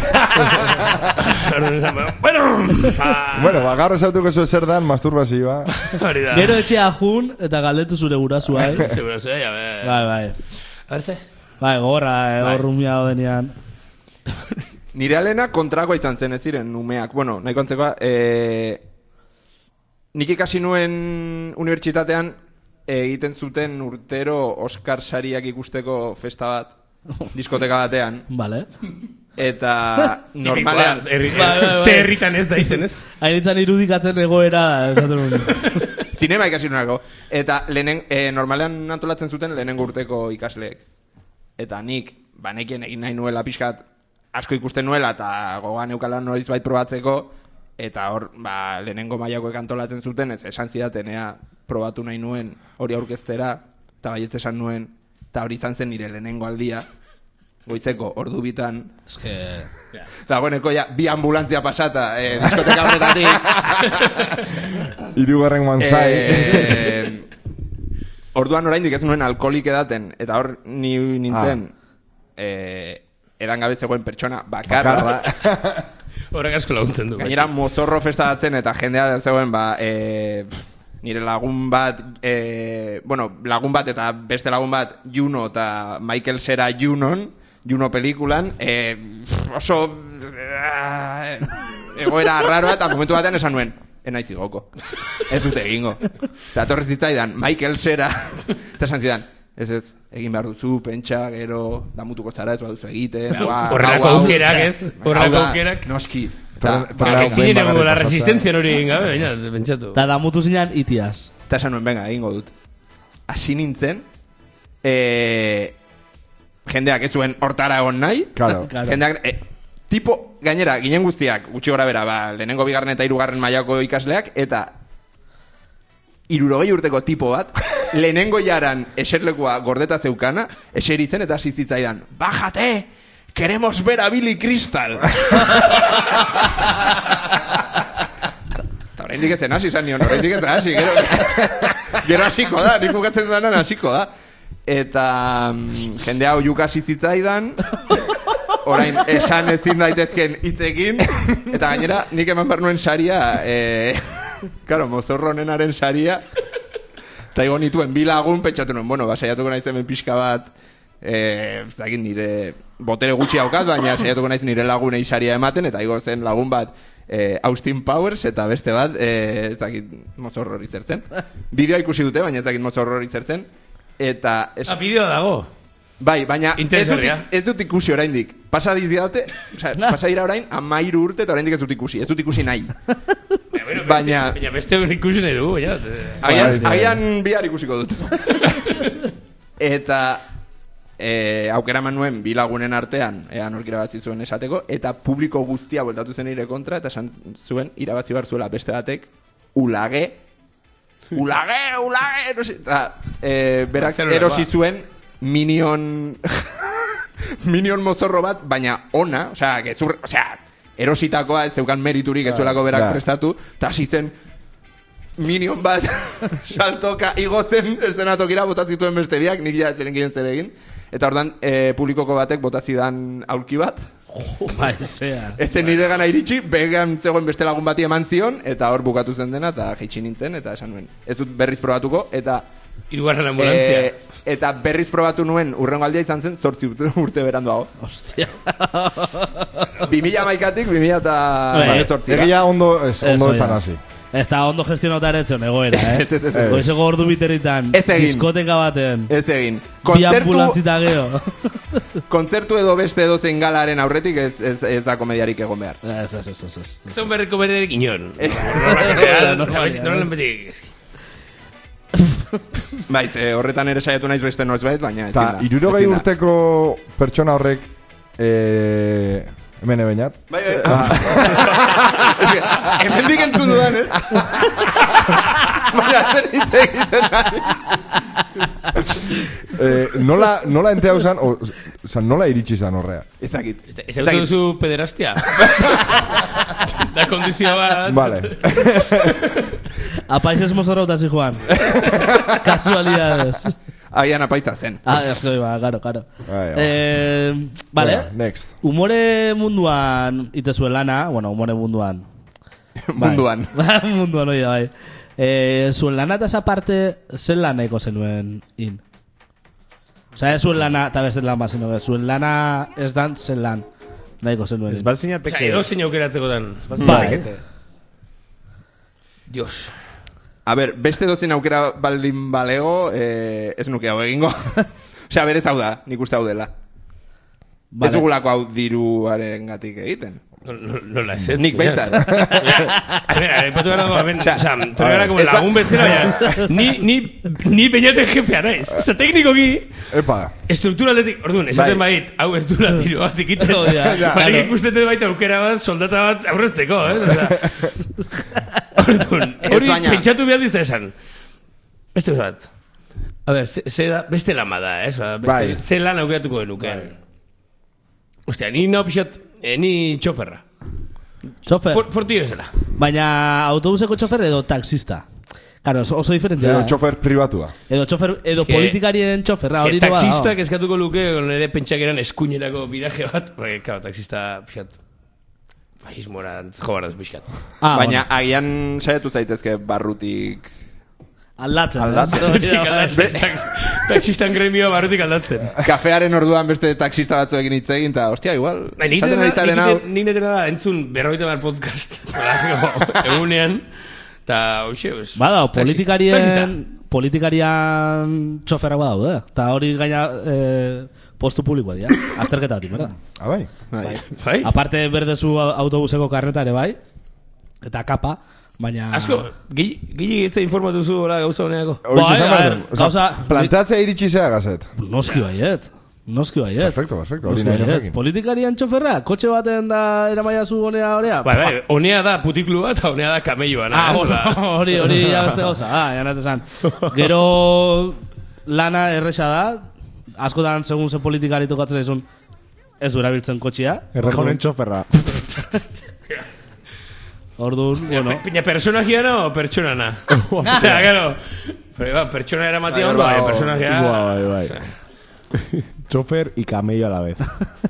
B: Bueno, gaur esautuko zu zer dan masturbazioa.
D: Gero etxea jun eta galdetu zure gurasua,
A: Segurasua, ja,
D: bai.
A: A berze?
D: Bai, gorra, horrumia denean.
E: Nire alena kontrakoa izan zen ez ziren umeak. Bueno, nahi kontzekoa, nik ikasi nuen unibertsitatean egiten zuten urtero Oscar sariak ikusteko festa bat, diskoteka batean.
D: Vale.
E: Eta normalean...
A: Zerritan ez da izen, ez?
D: Hainitzan irudikatzen egoera, esaten nuen.
E: Zinema ikasi nuenako. Eta normalean antolatzen zuten lehenengo urteko ikasleek. Eta nik, banekien egin nahi nuela pixkat, asko ikusten nuela, eta gogan eukalan noizbait probatzeko, eta hor, lehenengo mailakoek antolatzen zuten, ez esan zidaten, probatu nahi nuen hori aurkeztera, eta baietz esan nuen, eta hori izan zen nire lehenengo aldia, goizeko ordu bitan.
D: Ez que...
E: Eta bueneko ja, 2 ambulantzia pasata, diskoteka horretatik.
B: 3. manzai.
E: Orduan oraindik ez nuen alkoholik edaten, eta hor ni nintzen, edangabe zegoen pertsona bakarra.
A: Horrek asko laguntzen du.
E: Gainera mozorro festa batzen eta jendea zegoen, nire lagun bat, lagun bat eta beste lagun bat, Juno eta Michael Cera Juno pelikulan, oso egoera arraroa eta momentu batean esan nuen, enaiz igoko, ez dute egingo. Eta torrez zitzaidan, Michael Cera, eta esan zidan, ez, egin behar duzu, pentsa, gero, damutuko zara ez baduzu egiten.
A: Horrelako aukerak ez, horrelako aukerak.
E: Noski.
A: Zinen egongo la resistencia hori egin gabe, baina, pentsatu.
D: Eta damutu zinean itiaz.
E: Eta esan nuen, venga, egingo dut. Hasi nintzen, jendeak ez zuen hortara egon nahi.
B: Claro.
E: Jendeak, tipo, gainera, ginen guztiak, gutxi gora bera, lehenengo 2. eta 3. mailako ikasleak, eta 60 urteko tipo bat, lehenengo jaran eserlekoa gordeta zeukana, eseritzen eta hasi zitzaidan, bájate, queremos ver a Billy Crystal. Eta oraindik ezen hasi zan nion, oraindik ezen hasi, gero hasiko da, nik bukatzen dudanan hasiko da. Eta jende hau juk hasi zitzaidan, orain esan ezin daitezken hitzekin, eta gainera nik eman behar nuen saria, claro, mozorro honenaren saria, eta egon nituen 2 lagun, pentsatu nuen, bueno, saiatuko naiz hemen pixka bat, zakit nire botere gutxi haukat, baina saiatuko naiz nire lagunei saria ematen, eta igo zen lagun bat, Austin Powers, eta beste bat, zakit mozorro hori zertzen. Bideoa ikusi dute, baina zakit mozorro hori zertzen, eta...
A: Bideoa dago.
E: Bai, baina ez dut ikusi oraindik. Pasa didate, pasa dira orain 13 urte eta oraindik ez dut ikusi nahi. Baina
A: beste ikusi nahi dugu, ja.
E: Agian bihar ikusiko dut. Eta aukera eman nuen 2 lagunen artean nork irabazi zuen esateko, eta publiko guztia bueltatu zen nire kontra, eta esan zuen irabazi behar zuela beste batek ulage, no sé, eta berak erosi zuen Minion mozorro bat, baina ona, erositakoa ez zeukan meriturik ez zuelako berak prestatu, eta hasi zen Minion bat saltoka igotzen eszenatokira botazituen beste biak, nik ja zeren giren zer egin, eta ordan publikoko batek botazidan aulki bat, ez zen nire gana iritsi, began zegoen beste lagun bati eman zion, eta hor bukatu zen dena, eta jaitsi nintzen, eta esan nuen, ez dut berriz probatuko, eta
A: 3. ambulantzia.
E: Eta berriz probatu nuen urrengo aldia izan zen 8 urte beranduago.
D: Hostia.
E: 2011-tik 2018.
B: Egia ondo ezan hasi.
D: Ez da ondo gestionauta eretzen egoera, Goizeko ordu biterritan, diskoteka baten.
E: Ez egin.
D: Bi ambulantzita geho.
E: Kontzertu edo beste edozein galaren aurretik ez da komediarik egon behar.
D: Ez.
A: Zon berriko berrerik inon.
E: Baiz, horretan ere saiatu naiz beste noizbait, baina ezin da.
B: Ta, 60 urteko pertsona horrek hemen ebenat.
E: Bai. Hemen dik entzun dudan, ez? Baina zer hitz egiten ari.
B: Nola entea usan, nola iritsi zan horrea?
E: Ezakit.
A: Ez hau duzu pederastia? Da kondizio bat.
B: Vale.
D: Apaiz ez mozorra utazi joan. Casualidades.
E: Agian apaitza zen.
D: Ez ba, karo. Vale.
B: Bueno, next.
D: Umore munduan itezuen lana, bueno, umore munduan.
E: Munduan.
D: Munduan, oia, bai. Zuen lana eta esa parte, zen lan nahiko zenuen in? Osa, ez zuen lana, eta beste lan bat, sino que zuen lana ez dan, zen lan nahiko zenuen.
C: Ez bat zinateke.
A: Osa, edo zein aukeratzeko dan.
D: Bai.
A: Dios.
E: A ber, beste dozen aukera baldin balego, ez nuke hau egingo. Osea, berez hau da, nik uste hau dela.
D: Vale.
E: Ez dugulako hau diruaren gatik egiten.
A: Nola ez.
E: Nik behintzat.
A: A ver, epatu gara dago, tu gara como lagun bezala, ya. Ni peñate jefea naiz. Osa, teknikoki,
B: Epa.
A: estruktura aldetik, orduan, esaten bait, hau ez dula diru bat ikiten. Baina ikustete baita aukera bat, soldata bat aurrezteko, Orduan, hori pentsatu behar dizta esan. Beste bat. A ver, beste lama da, ze lan aukeratuko genuken. Ostia, ni no pixat, ni txoferra.
D: Txofer?
A: Por tío esela.
D: Baina autobuseko txofer edo taxista? Claro, oso diferente da.
B: Edo txofer privatua.
D: Edo txofer, edo politikarien txoferra, hori
A: da. Taxista eskatuko luke, nire pentsakeran eskuinerako biraje bat, porque, claro, taxista, pixat, fascismora jo baraz pixkat.
E: Baina agian saiatu zaitezke barrutik...
D: Aldatzen.
A: Taxistan gremioa barrutik aldatzen.
E: Kafearen orduan beste taxista batzuekin hitz egin, eta hostia, igual.
A: Nik netena da entzun 50 podcast. Egunean. Eta, hoxe,
D: bada, politikarian txoferra badaude. Eta hori gaina postu publikoa dira. Azterketa bat, ¿verdad?
B: Bai.
D: Aparte berdezu autobuseko karneta ere bai. Eta kapa. Baina...
A: Asko, gili eta informatu zu gauza honeako.
D: Gauza...
B: Plantatzea iritsi zea gazet.
D: Noski baiet.
B: Perfecto.
D: Politikarian txoferra, kotxe baten da eramaia zu honea.
A: Bai, honea da putiklu bat, eta honea da kamelloa.
D: Hori ya beste gauza. Janat esan. Gero lana erresa da, askotan segun ze politikari tokatzen zaizun, ez du erabiltzen kotxea.
C: Errejonen txoferra.
D: Orduan, bueno.
A: Piña personajia no, pertsonana. O sea, claro. Pertsona era matia ondo, personajia...
C: Bai. Chofer y camello a la vez.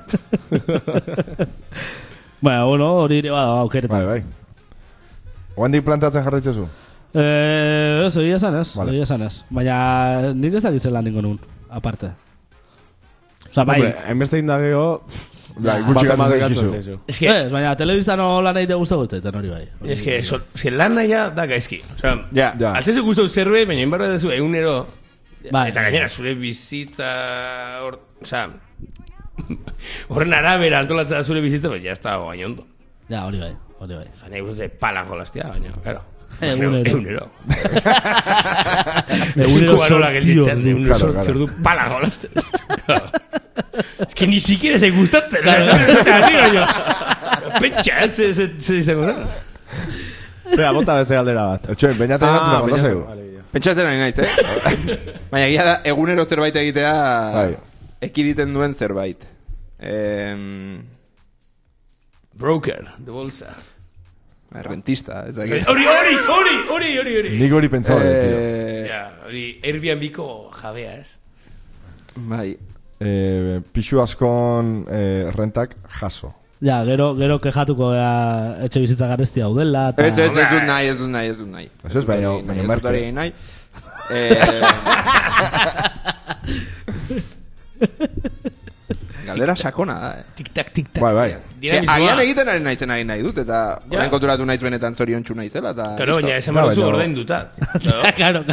D: Bueno, hori ere bada aukeretan.
B: Bai. Oandik plantatzen jarraitzezu?
D: Ez, egia esan ez. Baina nik ez dakitzen lan ningo nun, aparte. Osa, bai.
C: Enbeste indageo...
B: Gutxi gatzen
D: Ez, baina telebizta no lan egite guztu guztetan hori bai.
A: Ez que lan naia da gaizki. Osa, altzeze guztu zerbait, baina inbarra dezu egunero... Eta gainera, zure bizitza... Osa, horren arabera antolatzea zure bizitza, pues ya está baina ondo.
D: Ja, hori bai.
A: Osa, nahi guztu palan jolaztia, baina, claro.
D: Egunero.
A: Egunero sortzi palan jolaztia. Es que ni siquiera se gustatzen. Pentsa, ze izango da.
C: Zera, bota beze galdera bat.
B: Etxoen, bainaten erantzuna konta zego.
E: Pentsatzen ari naiz, Baina gira da, egunero zerbait egitea ekiditen duen zerbait.
A: Broker, de bolsa.
E: Rentista, ez da.
A: Hori.
B: Nik hori pentsau
A: Hori, Airbnb-ko jabea, ez?
E: Bai.
B: Pixu askon rentak jaso.
D: Ja, gero kejatuko etxe bizitza garesti hau dela.
E: Ez dut nahi.
B: Ez baina merke.
E: Galdera sakona da,
A: Tik-tak.
B: Bai.
E: Agian egiten ari nahi dut, eta orain konturatu naiz benetan zoriontsu naizela, eta...
A: Karo, baina esan baduzu ordein duta.
D: Karo.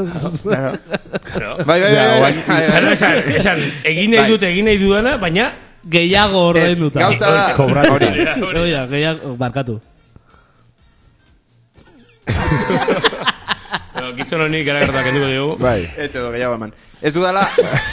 E: Bai.
A: Esan, egin nahi dudana, baina...
D: Gehiago ordein duta.
E: Gauza da...
D: Hori, gehiago, barkatu.
A: gizon honi garagartak enduko dugu.
B: Bai.
E: Ez edo gehiago eman. Ez dudala...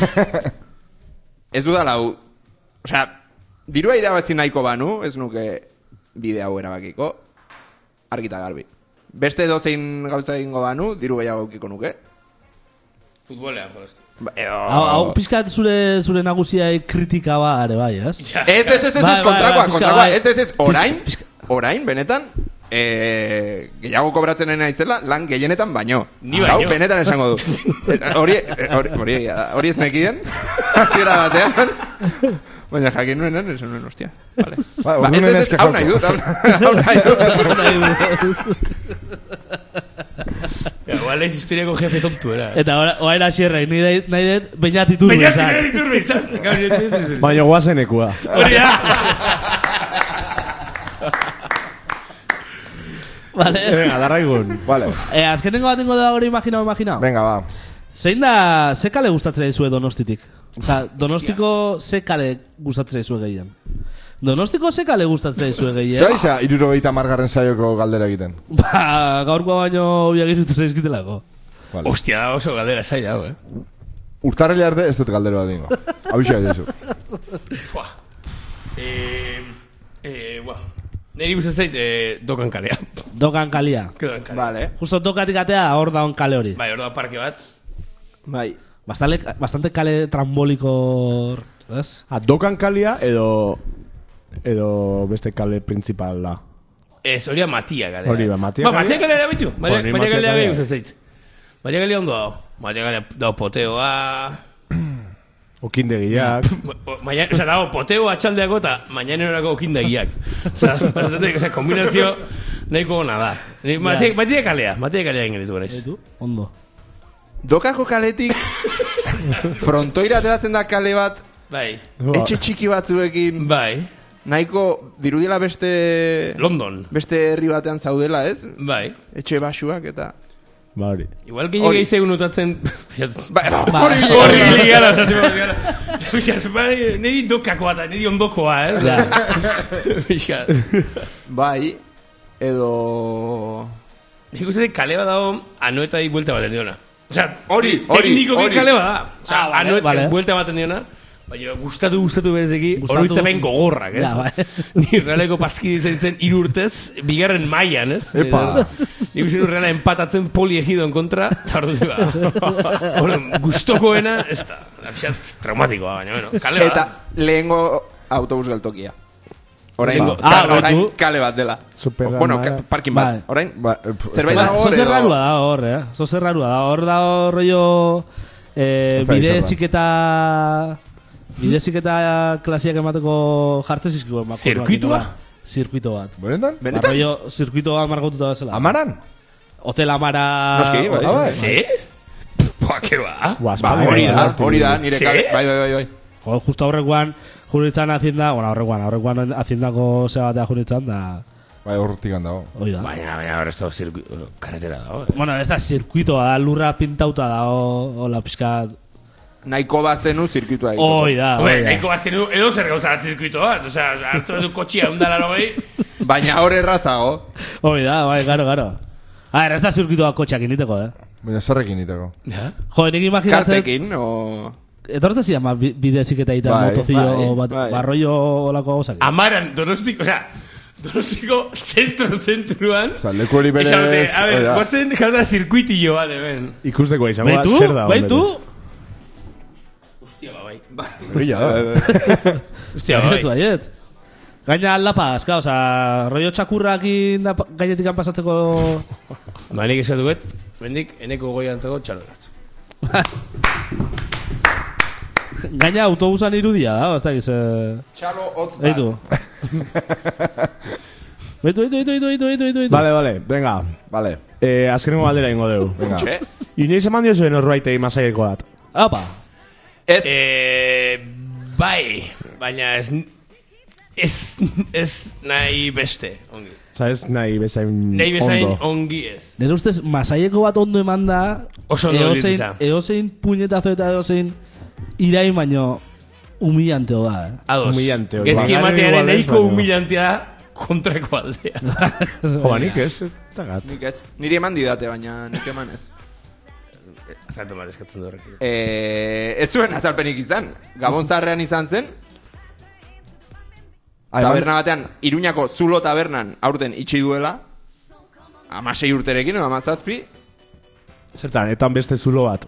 E: Osea, dirua irabatzi nahiko banu, ez nuke bide hau erabakiko, argita garbi. Beste dozein gauza egingo banu, diru gehiago eukiko nuke.
A: Futbolean, joraztu.
D: Hau pixkat zure nagusiai kritika ba, are bai, ez?
E: Ez, kontrakoa. Ez, orain, benetan, gehiago kobratzen naizela, lan gehienetan baino.
A: Ni baino.
E: Hau, benetan esango du. Hori ez nekien, hasiera batean. Baina jakin nuenan, esan nuen, hostia. Vale. Ez, hau nahi dut.
A: Igual ez historiako jefe tontu era.
D: Eta orain asierra, nahi dut Beñat Iturbe izan.
A: Beñat Iturbe izan.
C: Baina guazenekua.
A: Hori da.
D: Vale.
C: Venga, darraigun.
B: Vale.
D: Azkenengo bat ingo da hori imaginau.
B: Venga, ba.
D: Zein da, ze kale gustatzen zaizue Donostitik? Osa, Donostiko ze kale gustatzen zaizue gehien? Donostiko ze kale gustatzen zaizue gehien?
B: Zaiza, 70 saioko galdera egiten.
D: Ba, gaurkoa baino biagirutu zaizkitelako.
B: Vale.
A: Hostia, da oso galdera zaila, hau,
B: Urtarrila arte ez dut galdera bat dingo. Abixo egizu.
A: Neri guztat zait, Dokan kalea.
D: Dokan kalia.
E: Vale.
D: Justo dokatik atea hor daun kale hori.
A: Bai, hor da parke bat.
E: Bai.
D: Bastante kale tramboliko, ez?
C: Dokan kalia edo beste kale principal da.
A: Ez, hori da Matia kalea.
C: Hori da, Matia kalea?
A: Matia kalea da bitu. Matia kalea gehi guztat zait. Matia kalea ondo dago. Matia kalea dago poteoa...
C: Okindegiak.
A: Osa, dago poteo atxaldeako eta mañanerako okindegiak. Osa, kombinazio nahiko gona da. Matia kalea egin ditu gara.
D: Ondo.
E: Dokako kaletik frontoira ateratzen da kale bat.
A: Bai.
E: Etxe txiki batzuekin.
A: Bai.
E: Nahiko dirudiela beste...
A: London.
E: Beste herri batean zaudela, ez?
A: Bai.
E: Etxe basuak eta...
C: Ba hori.
A: Igual gehi gehiago notatzen...
E: Hori
A: ligara. Neri dokakoa eta neri ondokoa,
E: Bai, edo...
A: Nik uste kale bat dago anuetai buelta baten diona. Osa,
E: hori.
A: teknikoki kale bat da. Osa, anuetai buelta baten diona. Baina gustatu berezeki oroitzapen gogorrak, ez? Ni realeko pazki ditzen 3 urtez, bigarren mailan, ez?
B: Epa!
A: Nik uste reala empatatzen Poli Ejidon kontra, eta hor dut, gustokoena, ez da, traumatikoa, baina, bueno, kale bat.
E: Eta lehengo autobus geltokia. Orain kale bat dela. Bueno, parking bat. Orain, zerbait da hor.
D: Zoze rarua da hor, Zoze rarua da hor da hor rollo Bidezik eta klasiak emateko jartze zizkiko emakuak.
A: Zirkuitua?
D: Zirkuito bat.
B: Benetan?
D: Rollo, zirkuito bat margotuta bezala.
B: Amaran?
D: Hotel Amara...
E: Noski, bai.
A: Sí? Boa, que ba?
E: Hori da, nire kale. Bai.
D: Jo, justo aurrekoan juritzan Hacienda... Bueno, aurrekoan Haciendako zea batea juritzan, da...
B: Bai, horretik handago.
D: Hoi da.
A: Baina, hor ez da karretera dago.
D: Bueno, ez da zirkuitoa da, lurra pintauta da, hola pixkat...
E: Nahiko bat zenu zirkuitua egiteko.
D: Hoi da.
A: Nahiko bat zenu edo zer gauza zirkuito bat. Osea, hartu ez du kotxia undalaro gehi.
E: Baina hor erratzago.
D: Hoi da, bai, garo. A ver, ez da zirkuitoa kotxeak initeko,
B: Baina zerrekin iteko.
D: Jo, nik imaginatzen...
E: Kartekin, o...
D: Etortze zidan, bidezik eta ita motozio bat, barroio olako gauzak.
A: Amaran, Donostiko, osea, Donostiko zentruan...
B: Osa, leku hori berez...
A: A ver, guazen jauza zirkuitillo bat, hemen.
C: Ikusteko izango da, zer da.
D: Baitu?
A: Hostia, bai.
B: Brilla da.
A: Hostia, bai.
D: Gaina aldapa, azka, oza, rollo txakurrakin gainetik pasatzeko...
A: Ba, nik esatu bet, bendik, eneko goiantzako txalorat.
D: Gaina autobusan irudia da, ez da giz...
E: Txalo hotz bat.
D: Eitu. Eitu.
C: Vale, venga.
B: Vale.
C: Azkenengo galdera ingo dugu.
B: Venga.
C: Inoiz eman dio zuen horroitei masaieko dat.
D: Apa.
A: Bai, baina ez nahi beste, ongi.
C: Osa, ez nahi bezain
A: ongi ez.
D: Nere ustez, masaieko bat ondo eman da...
A: Oso ondo ditza.
D: Eozein puñetazo eta eozein irain baino humillanteo da,
A: Ados.
C: Humillanteo.
A: Gezki ematearen nahiko humillantea kontrako aldea.
C: Jo, nik ez, ez da gat.
E: Nik ez. Niri eman didate, baina nik eman ez.
A: Azalpen bat eskatzen du horrek.
E: Ez zuen azalpenik izan. Gabon Zaharrean izan zen. Taberna batean, Iruñako Zulo tabernan aurten itxi duela. 16 urterekin, 17.
C: Zertan, etan beste zulo bat.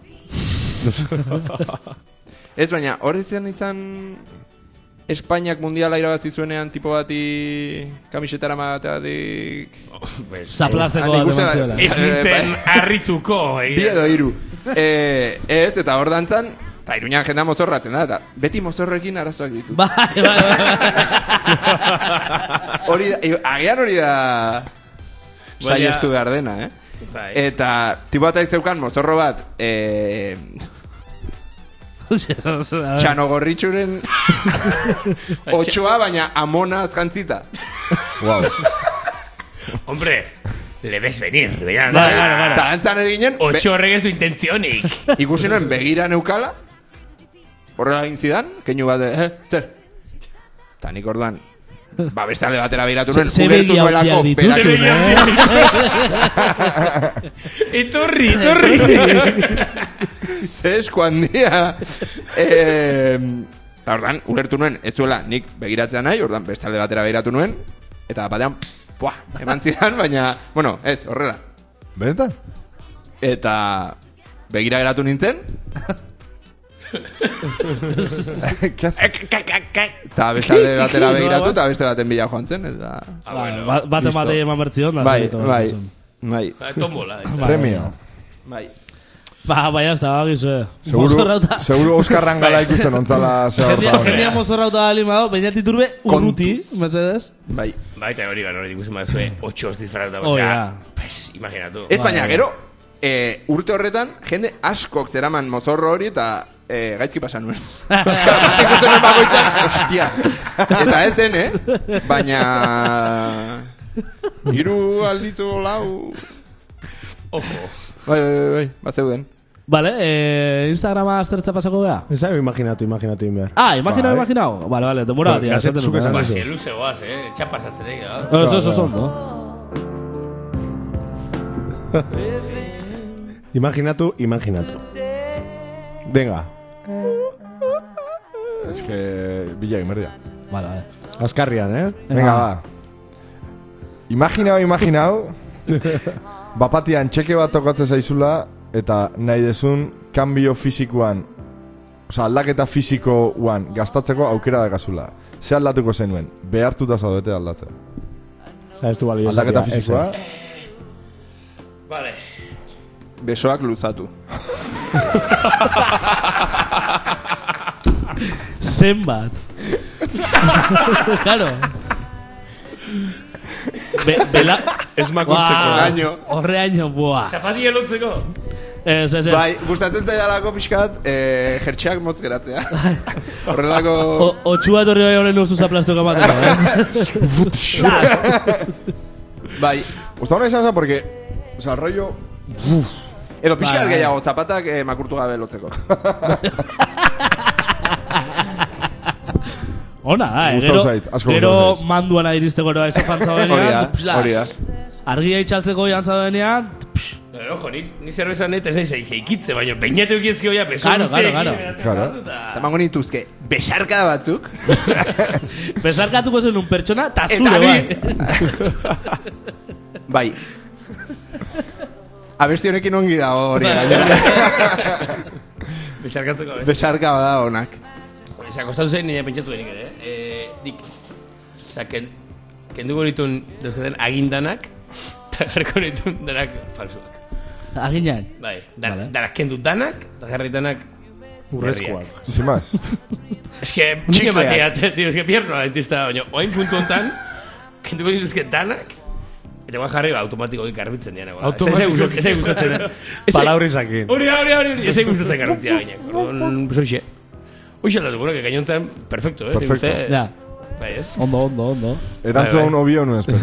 E: Ez, baina, horrezen izan Espainiak mundiala irabazi zuenean tipo bati kamisetara magateatik...
D: Zaplasteko bat eman
A: Ez nintzen harrituko.
E: Bi edo hiru. Ez, eta hor dantzan, eta Iruñan jendea mozorratzen da, eta beti mozorrekin arazoak ditu.
D: Bai.
E: Agian hori da saiestu behar dena, Eta tipo bat zeukan mozorro bat Txano Gorritxuren 8a, baina amona azkantzita.
B: Wow.
A: Hombre, le ves venir.
E: Eta dantzan eginen
A: 8 horrek ez du intentzionik.
E: Ikusi noen begira neukala. Horrela egin zidan, keinu bat, zer? Eta nik orduan beste alde batera behiratu nuen, ulertu nuelako
A: Etorri
E: Zesko handia Eta orduan, ulertu nuen, ez zuela nik begiratzea nahi, orduan beste alde batera behiratu nuen. Eta batean, eman zidan, baina, bueno, ez, horrela.
B: Benetan?
E: Eta begira geratu nintzen. Eta beste alde batera begiratu eta beste baten bila joan zen.
D: Bate eman bertzion.
E: Bai.
A: Tombola.
B: Premio.
E: Bai.
D: Bai, hasta bagizu,
B: Seguro Oskarran gala ikusten ontzala.
D: Genia mozorrauta alimado, bainat iturbe urruti, mesedez.
E: Bai.
A: Bai, eta hori ikusten bazue 8 disparatuta. Pues, imaginatu.
E: Ez baina, gero, urte horretan, jende askok zeraman mozorro hori eta gaizki pasan nuen. Ikusten nuen bagoitan, ostia. Eta ez zen, baina... Hiru aldizu lau... Ojo. Bai, bat zeuden.
D: Vale, Instagrama aztertza pasako gara?
C: Eza, imaginatu inbehar.
D: Imaginau. Vale, demora bat.
C: Gazetzuke esan duzu.
A: Luze goaz, txapasatzen egin.
D: Eso ondo.
C: Imaginatu. Venga.
B: Es que... Bila emerdia.
D: Vale.
C: Azkarrian,
B: Venga, va. Imaginau. Bapatian txeke bat tokatzen zaizula eta nahi desun kanbio fisikoan, aldaketa fisikoan gastatzeko aukera dakazula. Ze aldatuko zenuen? Behartuta zaudete aldatzen. Aldaketa fisikoa?
A: Vale.
E: Besoak luzatu.
D: Zenbat. Claro.
C: Esmakuntzeko.
D: Horre año, buah.
A: Zapatilla lotzeko.
E: Bai, gustatzen zaidalako pixkat jertxeak motz geratzea. Horrelako...
D: Otxua torri bai honen usu zaplastuko matera.
E: Bai.
B: Gusta hona izan porque... rollo...
E: Edo pixkat gehiago, zapatak makurtu gabe lotzeko.
D: Ona, gero manduan iristeko ero eso fantza benean.
E: Hori da.
D: Argia itxaltzeko jantza benean.
A: Ojo, ni zerbeza net ez nahi zeikitze, baina peinatu egiezki hoia peso.
D: Claro.
E: Eta mango nintuzke, besarka batzuk.
D: Besarkatuko zen un pertsona, eta zure bai.
E: Bai. Abesti honekin ongi dago hori. Besarka bada honak.
A: Esa kostatu zen nire pentsatu denik ere, dik. Osa, kenduko nituen duzketen agindanak, eta garko nituen danak falsuak.
D: Aginak?
A: Bai, danak kendu danak, eta jarri danak
C: urrezkoak.
B: Sin más.
A: Es que, nire mateat, tío, es que pierno la dentista, baina, oain puntu ontan, kenduko nituzke danak, eta guan jarri automatikoki garbitzen diana.
C: Automatikoki.
A: Ese gustatzen.
C: Palabrizakin.
A: Hori. Ese gustatzen garbitzea gainak. Soixe. Uixe aldatu, bueno, que cañontan, perfecto,
B: Perfecto.
A: Ya. Bai, ez?
D: Ondo.
B: Erantzun obio nuen espero.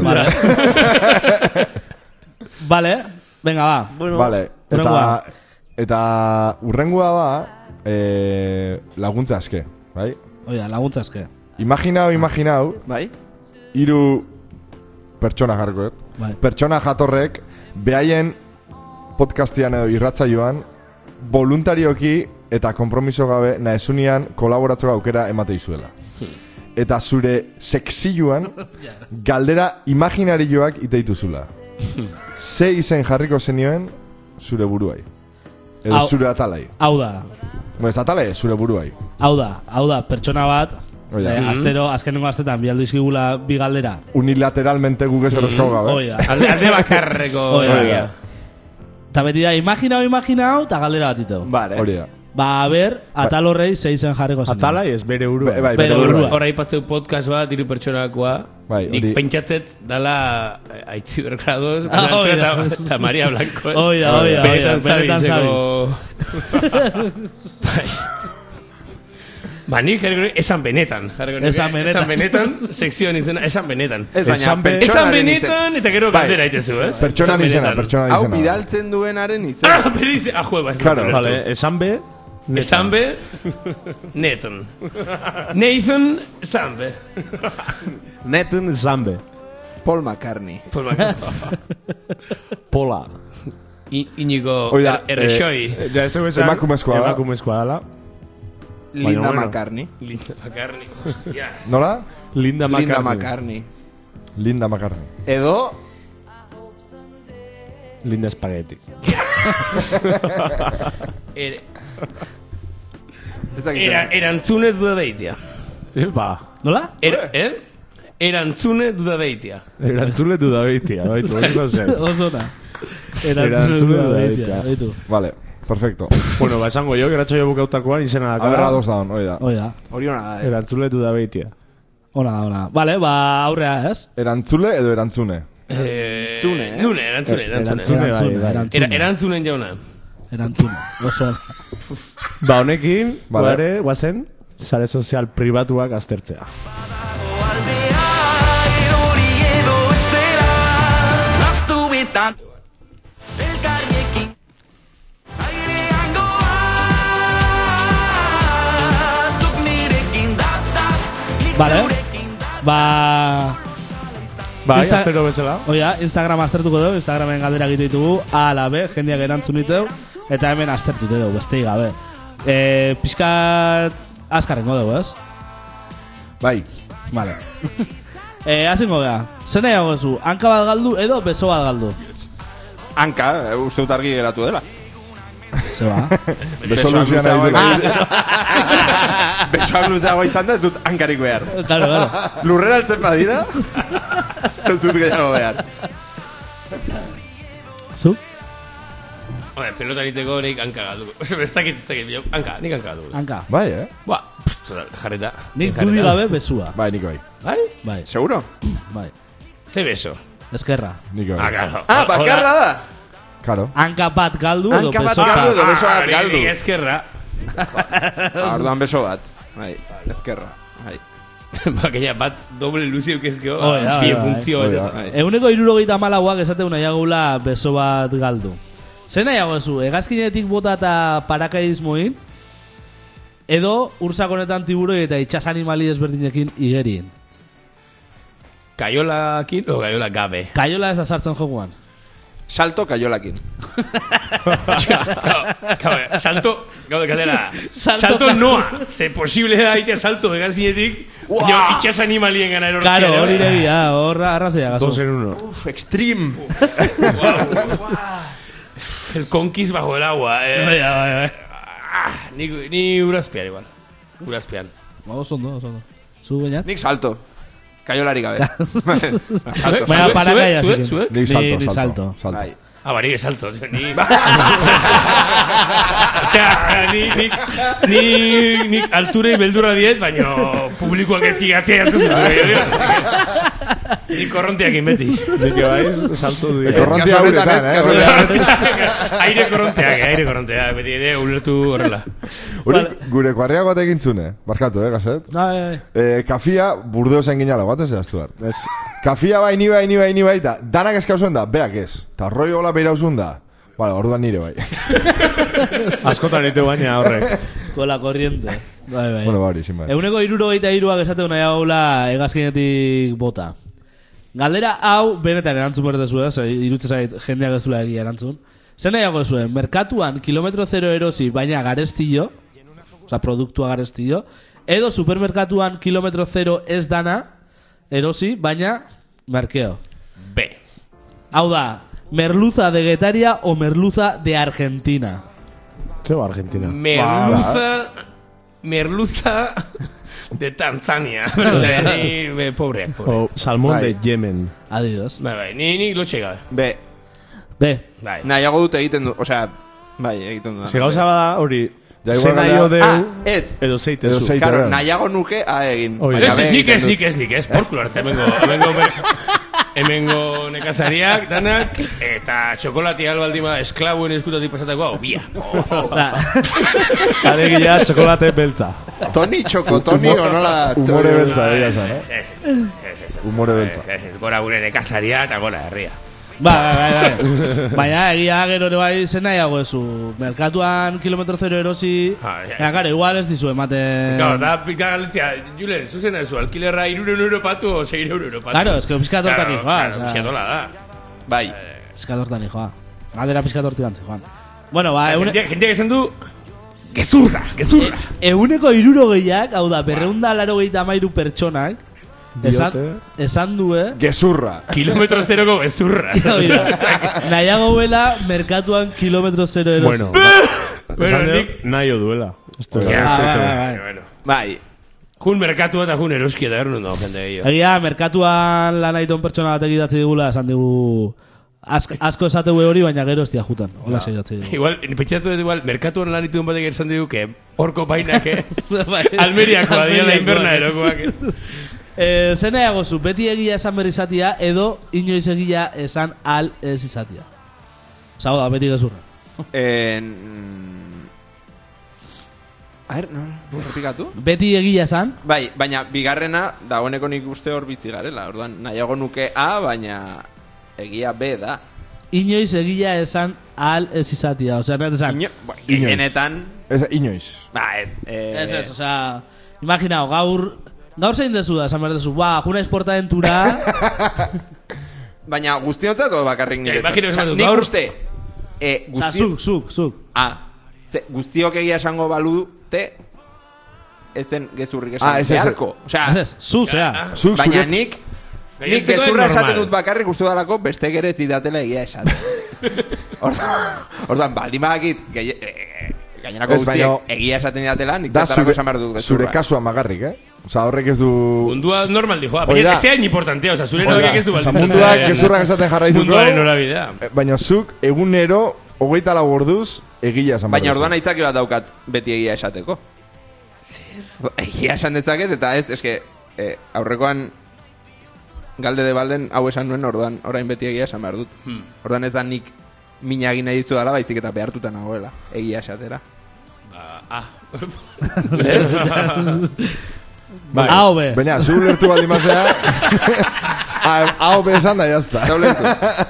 D: Vale, venga, va.
B: Vale, eta urrengua da laguntza aske, bai?
D: Oida, laguntza aske.
B: Imaginau,
E: bai?
B: Hiru pertsona jarko,
D: bai.
B: Pertsona jatorrek behaien podcastian edo irratzaioan voluntarioki eta kompromiso gabe naesunian kolaboratzeko aukera emate izuela. Eta zure sekzioan galdera imaginarioak iteituzula. Ze izen jarriko zenioen zure buruai. Edo zure atalai.
D: Hau da.
B: Ez atalai, zure buruai.
D: Hau da, pertsona bat, astero, azkenengo astetan, bialdu izkigula bi galdera.
B: Unilateralmente guk ez erozkau gabe.
D: Oida.
A: Alde bakarreko.
D: Oida. Eta beti da, imaginau, eta galdera bat iteu.
E: Vale.
B: Hori da.
D: Ba, a ber, atal horrei zeizen jarriko zen.
C: Atalai ez bere urua.
D: Bere burua.
A: Hora ipatzeu podcast bat, 3 pertsonakoa. Nik
B: hori.
A: pentsatzet dala Aitzi Bergrados, eta Maria Blanco.
D: Oida, benetan zabiz.
A: Ba, nik esan benetan.
D: Esan benetan,
A: sekzioan izena, esan benetan.
E: Esan
A: benetan, eta gero galdera itezu, ez?
B: Pertsonan izena.
E: Hau bidaltzen duenaren izena.
A: Berize, juega.
B: Claro.
C: Vale, esan be...
A: Esan be, Nathan. Nathan, esan be.
C: Nathan esan be.
E: Paul McCartney.
C: Pola.
A: Inigo Errexoi.
C: Ja, ez esan...
B: Emakumezkoa da.
C: Emakumezkoa dala.
E: Linda McCartney.
A: Linda McCartney, hostia.
B: Nola?
C: Linda
E: McCartney.
B: Linda McCartney.
E: Edo...
C: Linda Spaghetti.
A: Erantzune duda deitia.
C: Ba.
D: Nola?
A: Erantzune duda deitia.
C: Erantzule du da beitia.
D: Osona.
C: Erantzule duda deitia.
B: Vale, perfecto.
C: Bueno, ba esango jo, geratxo jo bukautakoan izena
B: A ver, ados daun, oida.
E: Hori hona da,
C: Erantzule du da beitia.
D: Ona. Vale, ba, aurrea, ez?
B: Erantzule edo erantzune?
A: Erantzunen jauna.
D: Erantzune, oso.
C: Ba, honekin,
B: Vale.
C: guazen, sare sozial pribatuak aztertzea.
D: Vale. Ba,
C: aztero bezala.
D: Oia, Instagram aztertuko dugu, Instagramen galdera gitu ditugu, A ala B, jendeak erantzun ditu, eta hemen aztertuko dugu, bestei gabe. Piskat azkarrengo dugu, ez?
B: Bai.
D: Vale. Hazingo geha, zer nahi hago zu, hanka bat galdu edo beso bat galdu?
E: Hanka, uste dut argi geratu dela.
D: Zeba.
B: Beso luzia nahi dela.
E: Besoak luzeago izan da, ez dut hankarik behar.
D: Claro.
E: Lurrera altzen badira, ez dut gehiago behar.
D: Zu?
A: Pelota niteko nik hanka galduko. Ez dakit, nik hanka galduko.
D: Hanka.
B: Bai,
A: Ba, jarreta.
D: Nik dudi gabe besua.
B: Bai, niko bai.
A: Bai?
D: Bai,
E: Seguro?
D: bai.
A: Ze beso.
D: Eskerra.
B: Niko bai.
A: Claro.
E: Bakarra da!
B: Claro.
D: Hanka bat galdu edo
E: Hanka bat
D: beso
E: galdu
D: bat.
E: edo beso bat galdu.
A: Nik eskerra.
E: Orduan beso bat. Bai, ezkerra. Bai.
A: Bakina bat doble luzio kezkeo.
D: Bai.
A: Funtzio bat.
D: Eguneko 74ak esate nahiagula beso bat galdu. Zer nahiago zu, hegazkinetik bota eta parakaidismoin, edo ursakonetan tiburoi eta itxas animali desberdinekin igerien?
A: Kaiolakin o kaiola gabe?
D: Kaiola ez da sartzen jokuan.
E: Salto kaiolakin.
A: Salto, gaude katera. Salto noa. Se posible da itea salto hegazkinetik, itxas animalien gana erortzea.
D: Claro, hori negia, horra arrazea gazo.
C: 2 en 1.
E: Uf, extreme.
A: El conquist bajo el agua. Ni urazpian igual. Urazpian.
D: Oso ondo. Zu bainat?
E: Nik salto. Kaiolari gabe. Salto.
D: Baina parakaia
A: zuek?
D: zikin.
B: Nik salto.
E: Bai.
A: Ni salto. O sea, ni alturei beldurra diet, baina publikoak ezki gatzea asko ni korronteakin beti.
C: Nik baiz, salto du.
B: Korrontea hauretan,
A: Aire korronteak, beti ere ulertu horrela.
B: Hori, gure kuarriak bat egintzune. Barkatu, gazet? Kafia burdeo zen ginala, bat ez edaztu behar. Kafia bai, ni bai, eta danak eskauzuen da, beak ez. Ta roi hola beirauzun da. Vale, orduan nire bai.
C: Askotan ite baina horrek.
D: Con la corriente. Bai.
B: Bueno, bari, sin bai.
D: Eguneko 73ak esate nahi haula hegazkinetik bota. Galdera hau, benetan erantzun berdezu ez, irutze zait jendeak ez duela egia erantzun. Zer nahiago zuen, merkatuan kilometro zero erosi, baina garestillo, oza, produktua garestillo, edo supermerkatuan kilometro zero ez dana, erosi, baina merkeo.
A: B.
D: Hau da, merluza de Getaria o merluza de Argentina.
C: Zego Argentina.
A: Merluza de Tanzania. O sea, ni pobre.
C: O salmón de Yemen.
D: Adiós.
A: Bai, ni lotxe gabe.
E: B.
A: Bai.
E: Nahiago dut egiten du, osea, bai, egiten du.
C: Si gauza bada hori,
B: Ja, igual
C: ze nahi deu,
E: ez.
C: edo zeitezu.
B: Edo zeite.
E: Claro, nahiago nuke A egin.
C: Oi.
E: Baina B egiten dut.
A: Nik ez, porkulo hartza, hemengo nekazariak, danak, eta txokolati albaldima esklabuen eskutatik pasatako, hau, bia.
C: Alegia txokolate beltza.
E: Toni, Toni, o nola...
B: Humore beltza, egia zan,
A: Ez.
B: Humore beltza.
A: Ez, gora gure nekazaria eta gora herria.
D: Bai. Baina egia gero ere bai zen nahiago ezu. Merkatuan kilometro zero erosi. Gara, igual ez dizu ematen.
A: Claro, da pita galetzia, Julen, zuzen ez zu, alkilerra 3 euro patu o 6 euro patu.
D: Claro, es que pizkatortan hijoa.
A: Claro, pizkatola da.
E: Bai.
D: Pizkatortan hijoa. Galdera pizkatortik antzi, Juan. Bueno, ba,
A: Jendeak esan du, gezurra.
D: Eguneko 60ak, hau da, 283 pertsonak, esan du,
B: Gezurra.
A: Kilometro zeroko gezurra.
D: nahiago bela merkatuan kilometro zero erosi.
C: Bueno, nik nahi duela.
E: Bai.
A: Jun merkatua eta jun eroski eta errun dago jende gehiago.
D: Egia, merkatuan lan aiton pertsona batek idatzi digula, esan digu asko esateu hori, baina gero ez dia jutan. Hola se idatzi digu.
A: Igual, pentsatu dut igual, merkatuan lan ituen batek esan digu, que horko painak, Almeriakoa dira inberna erokoak.
D: Zeneago zu, beti egia esan berri izatia, edo inoiz egia esan al ez izatia. Zau da, beti gezurra.
E: A ver, no, repikatu?
D: Beti egia esan.
E: Bai, baina bigarrena, da honeko nik uste hor bizi garela. Orduan, nahiago nuke A, baina egia B da.
D: Inoiz egia esan al ez izatia. Osea, net esan.
E: Gehienetan...
B: Inoiz.
E: Ba, ez.
D: Ez, osea, imaginao, gaur zein dezu da, esan behar dezu, juna esportaventura.
E: Baina guztiontzat o bakarrik nire.
A: Imagino esan dut,
E: nik
A: gaur...
E: uste,
D: Zuk.
E: Guztiok egia esango balute, ezen gezurrik esan beharko.
D: Ez, zuzea.
E: Baina nik gezurra esaten dut bakarrik uste dalako beste gere zidatela egia esaten. Orduan, baldimakit gainerako guztiek egia esaten didatela, nik zertarako esan behar dut gezurra.
B: Zure kasua magarrik, Osa, horrek ez du...
A: Mundua normal dijoa, baina ez zein importantea, osa, zure norak ez du baldin.
B: Munduak gezurrak esaten jarraituko.
A: Munduaren norabidea.
B: Baina zuk, egunero, 24 orduz, egia esan.
E: Baina orduan aitzaki bat daukat beti egia esateko. Egia esan dezaket, eta ez, eske, aurrekoan galde de balden hau esan nuen, orduan orain beti egia esan behar dut. Orduan ez da nik minagin nahi dizu dala, baizik eta behartuta nagoela, egia esatera.
D: A o B.
B: Baina, zu lertu baldin mazea, A o B esan da, jazta.
E: Zau lertu.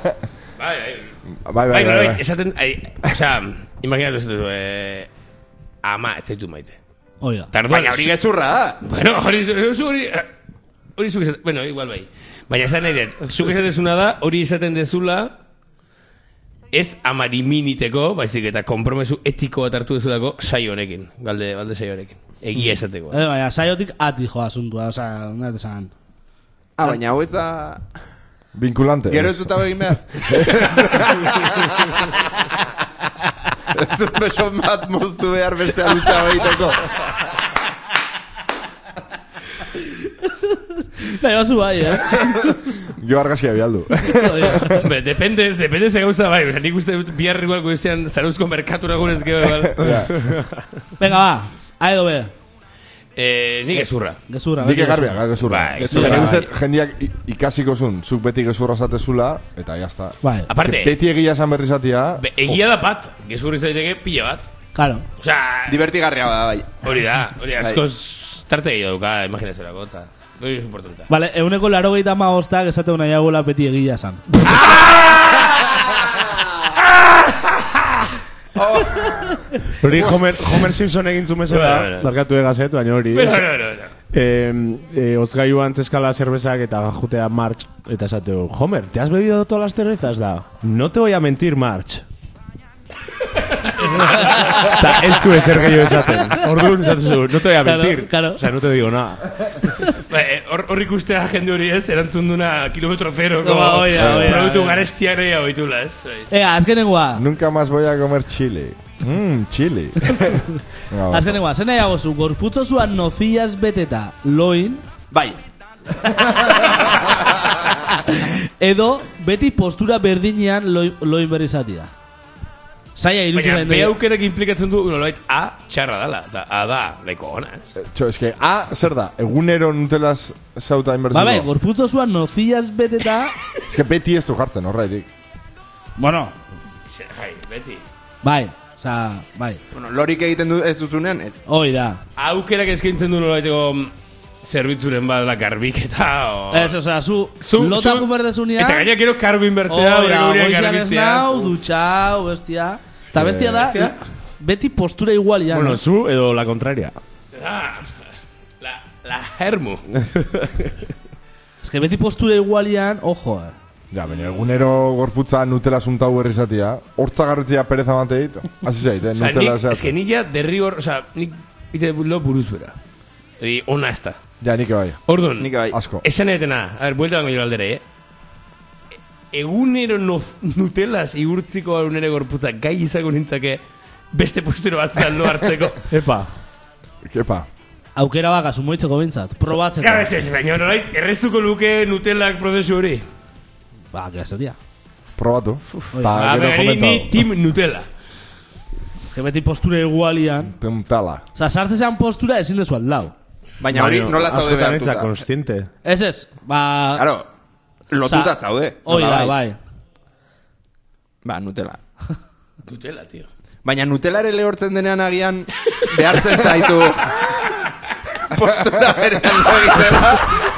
B: Bai.
A: Esaten, osea, imaginatu ez duzu, ama ez zaitu maite.
D: Oiga.
E: Baina hori gezurra da.
A: Bueno, hori zuk esaten, bueno, igual bai. Baina esan nahi dut, zuk esatezuna da, hori esaten dezula, ez amariminiteko, baizik eta kompromesu etiko bat hartu dezulako saio honekin, balde saio honekin. Egia esateko.
D: Baina, saiotik ati joa asuntua, osea, nahet esan.
E: Baina hau ez da...
B: Vinculante.
E: Gero ez dut hau egin behar. Ez dut beso bat moztu behar beste alutza behiteko.
D: Nahi bazu bai,
B: Jo argazkia bialdu.
A: Depende ze gauza bai, nik uste dut bihar igual goizean Zarauzko merkatura gunez gero igual.
D: Venga, ba, A edo B.
A: Nik gezurra.
B: Nik egarbia, gezurra. Nik uste jendiak ikasiko zun, zuk beti gezurra zatezula, eta jazta.
A: Aparte,
B: beti egia esan berri zatia.
A: Egia da bat, gezurri zaiteke pila bat.
D: Claro.
E: Divertigarria da, bai.
A: Hori da, askoz tarte gehiago duka, imaginatzerako, eta hori es importante.
D: Vale, eguneko 95 esateu nahiagoela beti egia esan.
C: Hori Homer Simpson egin zumezela, darkatu egazet, baina hori. Ozgaiu antzeskala zerbezak eta jutea March, eta esateu, Homer, ¿te has bebido todas las cervezas da? No te voy a mentir, March. Ta ez du ezer gehiago esaten. Orduan esatuzu, no te voy a mentir.
D: Claro.
C: O sea, no te digo nada.
A: Hor ikustea jende hori ez, erantzun duna kilometro zero,
D: produktu
A: garestiak nahi hau itula, ez?
D: Azkenengoa.
B: Nunca más voy a comer chile. Chile.
D: Azkenengoa, zen nahiago zu, gorputzo zuan nozillas beteta loin,
E: Bai.
D: edo beti postura berdinean loin berrizatia. Zaila irutzen
A: baina, beha aukerak implikatzen du, nolabait, A txarra dala, eta A da, laiko ona, ez?
B: Eske, zer da, egunero nutelaz zauta inbertsuko?
D: Bai, gorputzo zuan nozillas beteta...
B: Eske, beti ez du jartzen, horreitik.
D: Bueno,
A: Beti.
D: bai. Bai.
E: Bueno, lorik egiten du ez duzunean, ez.
D: Hoi da.
A: Aukerak eskaintzen du nolabaiteko zerbitzuren badala garbiketa, o...
D: Ez, zu lota juberdezunia...
A: Eta gaina gero kargo inbertzea,
D: goizian ez nau, dutxau, bestia... Eta bestia da, beti postura igualian.
C: Bueno, zu edo la contraria.
A: La hermu.
D: Ez que beti postura igualian, ojo,
B: Ja, baina egunero gorputza nutela zuntau berrizatia, hortza garritzia pereza mante ditu. Asi zaite, nutela zehatzen.
A: Ez que nila derrigor, nik ite lo buruz bera. Ona ez da.
B: Ja, nik bai.
A: Orduan,
B: asko.
A: Esan edetena, a ver, buelta bango jo aldere, Egunero nutelaz igurtziko egunere gorputza gai izango nintzake beste posturo batzutan lo hartzeko.
B: Kepa.
D: Aukera baka, sumoitzeko bintzat, probatzeko.
A: Ez, baina norait, erreztuko luke nutelak prozesu hori.
D: Ba, gazatia.
B: Probatu.
A: Ni team Nutella.
D: Ez que beti postura igualian.
B: Tentala.
D: Osa, sartzean postura ezin dezu aldau.
E: Baina hori nola zaude behartuta.
C: Consciente.
D: Ez, ba...
E: Claro, lotuta zaude.
D: Hoi da, bai.
E: Ba, Nutella.
A: Nutella, tío.
E: Baina Nutellare lehortzen denean agian behartzen zaitu postura berean egitela.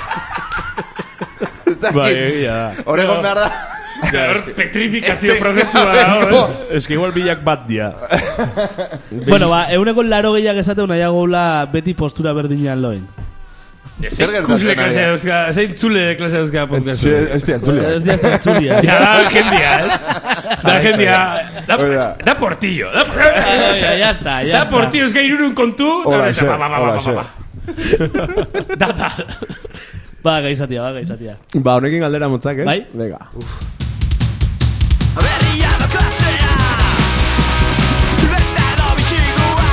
C: Bai, egia da.
E: Oregon behar da.
A: Petrifikazio prozesua.
C: Ez que igual bilak bat dia.
D: Bueno, ba, eguneko laro gehiak esateu nahiagoula beti postura berdinean loin.
A: Zein kusle klasea dauzka, zein txule klasea dauzka podcast.
B: Ez dia txulia.
D: Ez dia txulia.
A: Ja, da jendia, ez? Da jendia. Da portillo.
D: Ya está.
A: Da portillo, ez gai irurun kontu.
B: Hola, xe.
A: Da.
D: Ba, gaizatia.
C: Ba, honekin galdera motzak, ez?
D: Bai?
C: Venga.
F: Berriado klasea Bete edo bitxigua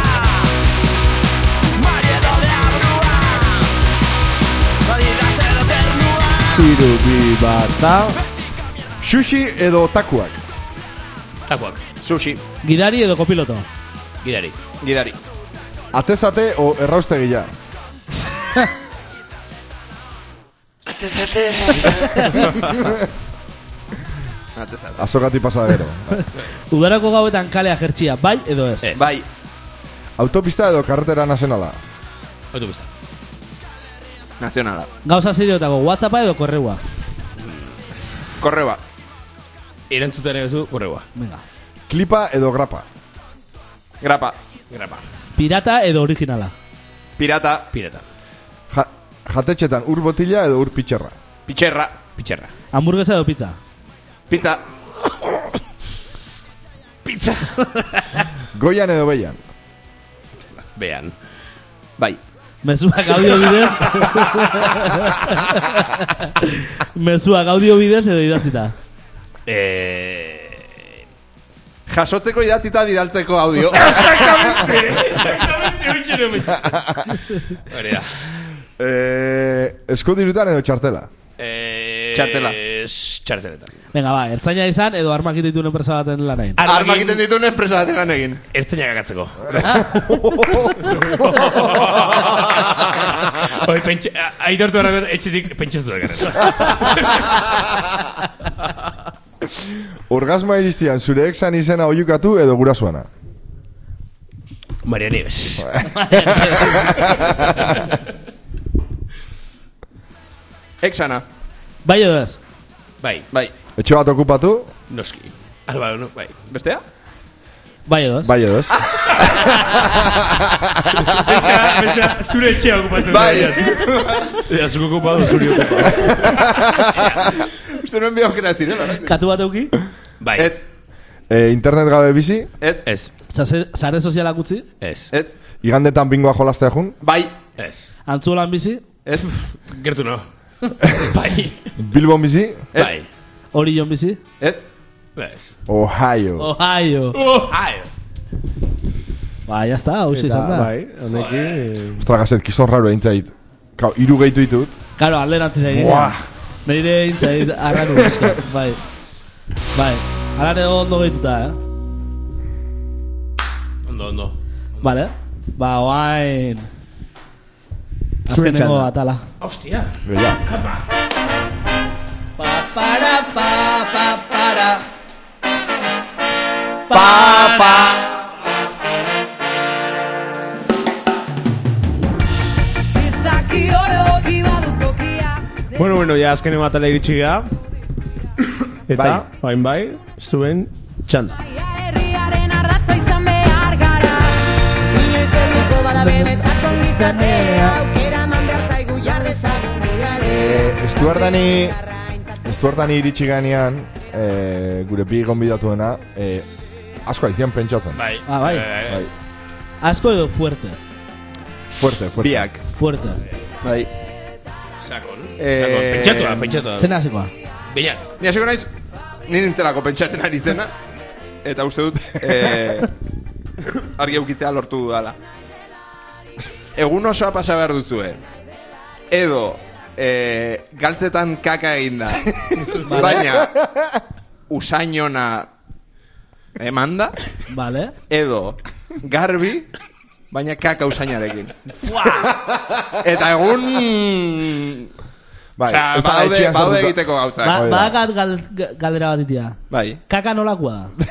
F: Mari edo deabrua Adidas edo ternua
B: Hiru, bi, bata. Sushi edo takuak?
A: Takuak.
E: Sushi.
D: Gidari edo kopiloto?
E: Gidari.
B: Atezate o erraustegia?
F: Atezate
B: Azokati pasadero.
D: Udarako gauetan kalea jertxia, bai edo ez?
E: Bai.
B: Autopista edo karretera nazionala?
A: Autopista.
E: Nazionala.
D: Gauza seriotako, WhatsAppa edo korreua?
E: Korreba.
A: Erantzuten egizu, korreua.
D: Venga.
B: Klipa edo grapa?
E: Grapa.
D: Pirata edo originala?
E: Pirata.
B: Jatetxetan ur botila edo ur pitxerra?
E: Pitxerra.
D: Hamburguesa edo pizza?
E: Pizza.
B: Goian edo beian?
A: Bean.
E: Bai.
D: Mezuak audio bidez Mezuak audio bidez edo idatzita?
E: Jasotzeko idatzita bidaltzeko audio.
A: Exactamente. Hori da.
B: Eskudirutan edo txartela?
A: Txarteletan.
D: Venga, ba, ertzaina izan edo armak dituen enpresa baten lan egin?
E: Armak egiten dituen enpresa baten lan egin.
A: Ertzaina gagatzeko. Aitortu erragot etxetik pentsatu da gara.
B: Orgasmoa iristian zure exan izena oiukatu edo gurasuana?
A: Maria Nieves.
E: Exana.
D: Bai edo ez?
A: Bai.
B: Etxe bat okupatu?
A: Noski. Alba, no, bai.
E: Bestea?
D: Bai edo ez?
B: Bai edo ez?
A: Besa, zure etxea okupatzen.
E: Bai.
C: Ea, zuko okupatu, zuri okupatu.
E: Uste nuen bi aukera zirela.
D: Katu bat euki?
A: Bai.
E: Ez.
B: Internet gabe bizi,
E: Ez.
D: Sare sozialak utzi?
E: Ez.
B: igandetan bingoa jolastea jun,
E: Bai.
A: Ez.
D: Antzuolan bizi?
E: Ez.
A: Gertu no. Bai.
B: Bilbon bizi,
A: Bai.
D: Orion bizi?
E: Ez.
A: Ez.
B: Ohio.
D: Ohio.
A: Ohio.
D: Ba, ya está, hausi izan da.
C: Bai, honekin...
B: Ostra, gazet, kizor raro egin zait. Kau, iru gehitu ditut.
D: Claro, alderantziz egin.
B: Buah.
D: Neire egin zait, arranu bizka. Bai. Bai. Alare ondo gehituta,
A: Ondo.
D: Vale. Ba, oain...
C: Zure
D: Azkenengo
C: txanda.
D: atala.
A: Hostia.
B: Beia.
D: Pa, para, pa, pa, para.
E: Pa.
C: Bueno, ya azkenengo atala iritsi gara. Eta, bai, zuen txanda.
G: Herriaren ardatza izan behar gara. Inoiz helduko bada benetako ongizatea. Aukera eman behar zaigu jar dezagun gure alea.
B: Estuartani iritsi ganean, gure bi gonbidatuena, asko aizian pentsatzen.
A: Bai.
D: Ah, bai.
B: Bai.
D: Asko edo fuerte.
B: Fuerte.
E: Biak.
D: Fuerte.
E: Bai.
A: Sakon.
E: Eh,
A: Pentsatua.
D: Zen hasikoa.
A: Beñat.
E: Ni hasiko naiz, ni nintzelako pentsatzen ari zena, eta uste dut, argi eukitzea lortu dudala. Egun osoa pasa behar duzue. Edo, galtzetan kaka eginda. Baina, usainona emanda.
D: Vale.
E: Edo, garbi, baina kaka usainarekin. Eta egun...
B: Bai,
E: Osea,
B: ez da
E: badaude
B: etxean sartuta.
E: egiteko gauzak.
B: Hoi da.
D: Badakat galdera bat itia.
E: Bai.
D: Kaka nolakoa da?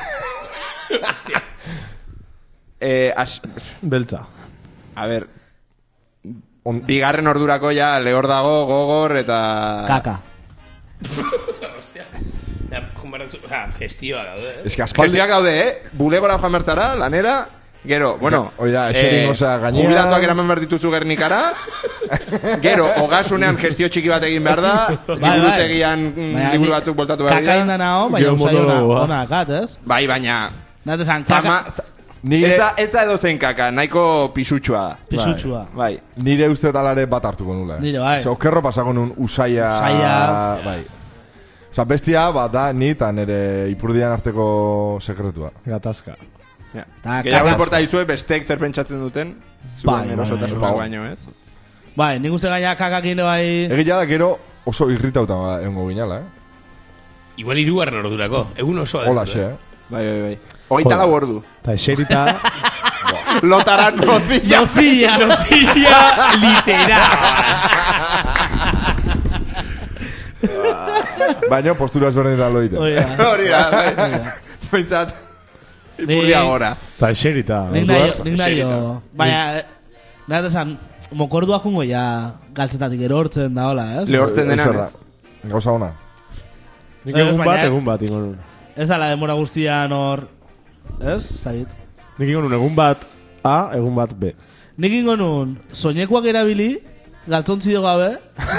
C: Beltza.
E: A ver, bigarren ordurako ja lehor dago, gogor eta...
D: Kaka.
A: Hostia. Gestioa daude,
B: Ez que aspaldi...
E: Gestioak gaude, bulegora joan bertzara, lanera, gero, bueno...
B: Oida, eserin, osea, gainean...
E: Jubilatuak eraman behar dituzu Gernikara, gero, ogasunean gestio txiki bat egin behar da, liburutegian liburu batzuk voltatu behar
D: Kaka
E: dira.
D: inda nago, baina
C: Gero
D: usai
C: monologoa.
D: ona kat, ez?
E: Bai, baina...
D: Nate zan, kaka...
E: Ez da edozein kaka, nahiko pisutxua da.
D: Pisutxua.
E: Bai.
B: Nire uste talare bat hartuko nula.
D: Nire, bai.
B: Ose, okerro pasako nun usaia... Bai. Osa, bestia, bat da, ni eta nire ipurdian arteko sekretua.
C: Gatazka.
E: Ja.
D: Ta
E: Gehiago
D: kaka-
E: importa dizue besteek zer pentsatzen duten,
D: Bai,
E: zuen erosotasun
B: bai.
E: baino, ez?
D: Bai, nik uste gaina kakak ere bai...
B: Egia da, gero oso irritauta egongo ginala,
A: Igual irugarren ordurako. Egun oso.
B: Hola, xe,
E: Bai. Hogeita lau ordu.
C: Eta eserita...
E: Lotara nozilla.
A: Nozilla literal.
B: Baina postura ezberdinetan lo egiten.
D: Oia.
E: Hori da, bai. Pointzat, ipurdia gora.
C: Eta eserita.
D: Nik nahi jo. Baina, nire esan, mokordua jungo ja galtzetatik erortzen da, hola, ez?
E: Lehortzen denan
B: Zer da.
E: ez.
B: Gauza ona.
C: Nik
D: Ez, baina-
C: egun bat ingo nun.
D: Ez da la demora guztian hor... Ez? Ez da dit.
C: Nik ingo nun egun bat A, egun bat B.
D: Nik ingo nun, soinekuak erabili, galtzontzio gabe,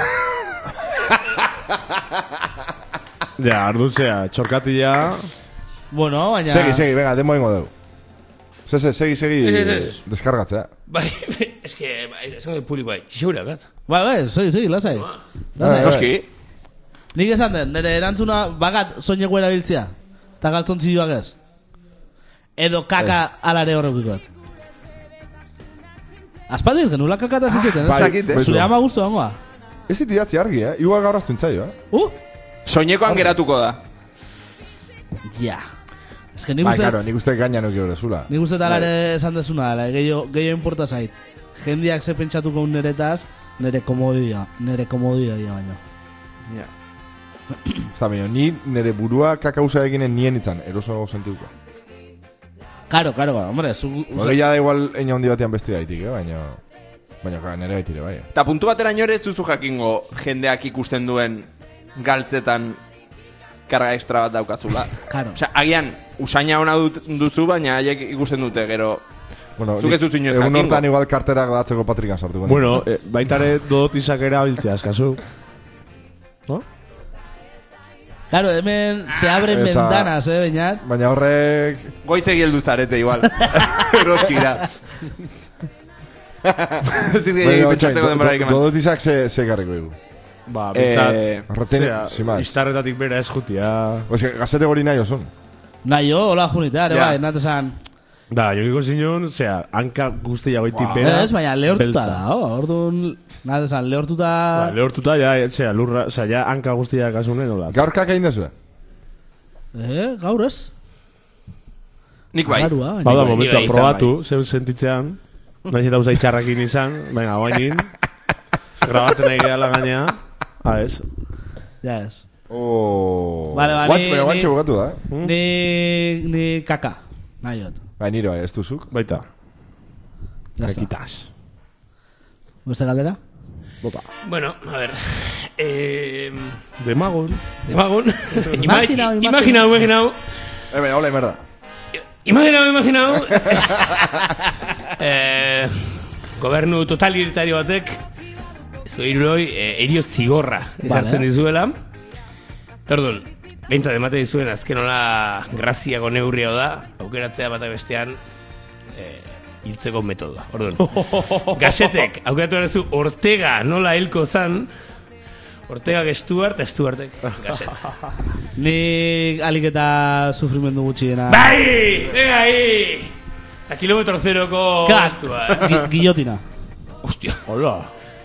C: Ja, ardutzea, txorkatia...
D: bueno, baina...
B: Segi, venga, demo ingo dugu. Segi,
A: Ez.
B: deskargatzea.
A: Bai, eske, esan dut publiko bai. Txixeura, bat.
D: Bai, segi, lasai.
B: Bai.
E: Noski,
D: Nik esan den, nire erantzuna bagat soineku erabiltzea. Eta galtzontzioak ez. Edo kaka alare horrekikot. Aspaldi ez genula kaka eta zinteten,
B: bai,
D: ez?
B: bai,
D: Zure
B: bai.
D: ama guztu hangoa.
B: Ez dit idatzi argi, Igual gaur aztu intzaio,
E: soinekoan geratuko da.
D: Ja. Ez que nik
B: Bai,
D: uste...
B: claro, nik uste gaina nuki horrezula.
D: Nik uste talare esan desuna dela, gehiago importa zait. Jendiak ze pentsatuko niretaz, nire komodia baino.
E: Ja.
B: Eta baina, ni nire burua kakauza eginen nien itzan, eroso sentiuko.
D: Karo, hombre,
B: Hori da igual eina hondi batean bestia gaitik, Baina, nire gaitire, bai.
E: Eta puntu batera inore ez zuzu jakingo jendeak ikusten duen galtzetan karga extra bat daukazula.
D: Karo.
E: Osea, agian, usaina ona duzu, baina haiek ikusten dute, gero...
B: Bueno,
E: Zuk ez duzu inoiz
B: egun
E: jakingo.
B: hortan igual karterak datzeko Patrikan sartuko.
C: Bueno, baitare dodot izakera biltzea, eskazu. No?
D: Claro, hemen se abren ventanas, Beñat.
B: Baina horrek...
E: Goizegi heldu zarete, igual. Roskira. Pentsatzeko denborarik eman.
B: Dodotizak ze garriko dugu.
C: Ba, bintzat,
B: Arraten, sin más.
C: istarretatik bera ez jutia.
B: Oze, gazete gori nahi osun.
D: Nahi jo, hola junitea, ere bai, natesan.
C: Da, jokiko zinon, hanka guztia goitik bera.
D: Ez, baina lehortuta da, orduan, natesan, lehortuta...
C: Ba, lehortuta, lurra, ja, hanka guztia kasunen, hola.
B: Gaur kaka indezue?
D: Gaur ez?
E: Nik bai.
C: Bau da, momentua, probatu, zeu sentitzean. Naiz eta usai txarrakin izan, baina guainin. Grabatzen nahi gehala gainea. Ez.
D: Ja ez.
B: Vale, guantxe bukatu da,
D: Ni kaka. Nahi jot.
B: Bai, niro, ez duzuk?
C: Baita.
D: Kakitas. ¿Beste galdera?
C: Bota.
A: Bueno, a ver.
C: Demagun.
A: Imaginau.
B: Hola, merda.
A: Imaginau. Gobernu totalitario batek Zoiroi erio zigorra ezartzen dizuela. Perdón, behintzat emate dizuen azken hola graziako neurria da, aukeratzea bata bestean hiltzeko metodoa. Orduan, Gasetek aukeratu erazu Ortega nola hilko zan, Ortega Stuart, Stuartek Gaset.
D: Nik alik eta sufrimendu gutxiena.
A: Bai! Venga ahí! Eta kilometro zeroko gastua.
D: Guillotina.
A: Hostia.
C: Hola.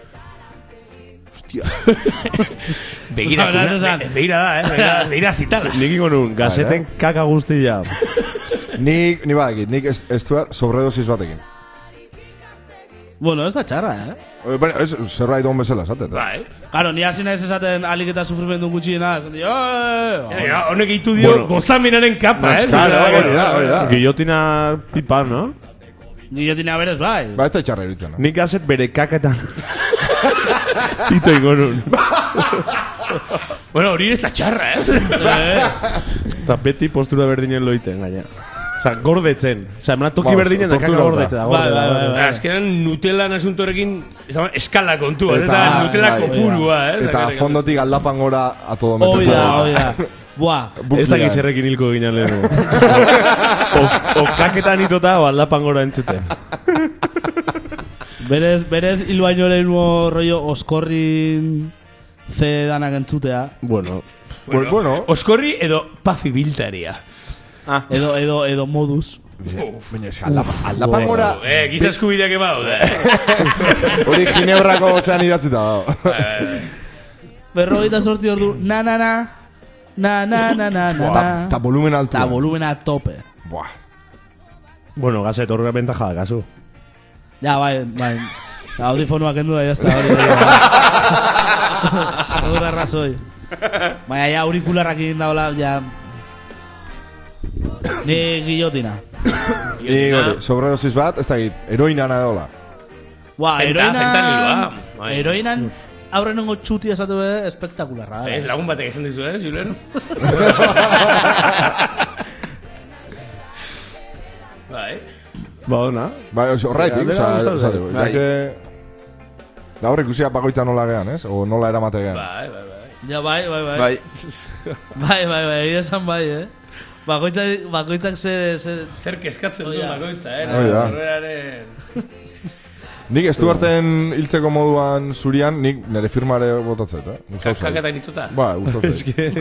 A: Begira da, zitala.
C: Nik ingo nun, Gaseten kaka guztia.
B: Nik badakit, nik Stuart sobredosis batekin.
D: Bueno, ez da txarra,
B: Bueno, ez zerbait on bezala, esaten.
A: Bai.
D: Claro, ni hasi naiz esaten alik eta sufrimendu gutxiena, esan dio,
A: honek eitu dio gozaminaren kapa,
B: Claro, hori da.
C: Guillotina pipa, no?
D: Guillotina berez, bai.
B: Ba, ez da txarra iritzen.
C: Nik Gaset bere kaketan ito ingo nun.
A: Bueno, hori ez da txarra,
C: Eta beti postura berdinen loiten, gaina. Osa, gordetzen. Osa, emana toki berdinen da kaka gordetzen.
A: Azkenan Nutellan asuntorekin eskala kontua, ez da Nutella kopurua,
B: Eta fondotik aldapan gora a todo meter.
D: Hoi da. Buah.
C: Ez da gizerrekin hilko ginen lehenu. O kaketan itota o aldapan gora entzuten.
D: Berez hil baino lehenua rollo oskorrin ze danak entzutea.
C: Bueno.
A: Oskorri edo pafi biltaria.
D: Edo moduz.
B: Baina eska, aldapan gora...
A: Giza eskubideak eba,
B: Hori ginebrako zean idatzita dago.
D: 48 ordu, na.
B: Ta volumen altu.
D: Ta volumen a tope.
B: Buah.
C: Bueno, Gaset horrega bentaja da, kasu.
D: Ja, bai. Audifonuak endu da, jazta hori. Horra razoi. Baina, ja, aurikularrak egin daola, ja... Ni guillotina.
B: Sobredosis bat, ez da egit, heroina nadola.
D: Heroinan aurrenengo txuti esatu bede, espektakularra.
A: Ez lagun batek esan dizu, Julen? Bai.
B: Ba, horraitik, da horrek usia pagoitza nola gehan, ez? O nola eramate gehan.
D: Ja, bai. Bai, esan bai, Bakoitzak
A: zer keskatzen du bakoitza,
B: Nik Stuarten hiltzeko moduan zurian, nik nire firmare botatzet,
A: Kaketan ituta?
B: Ba, gustatzen.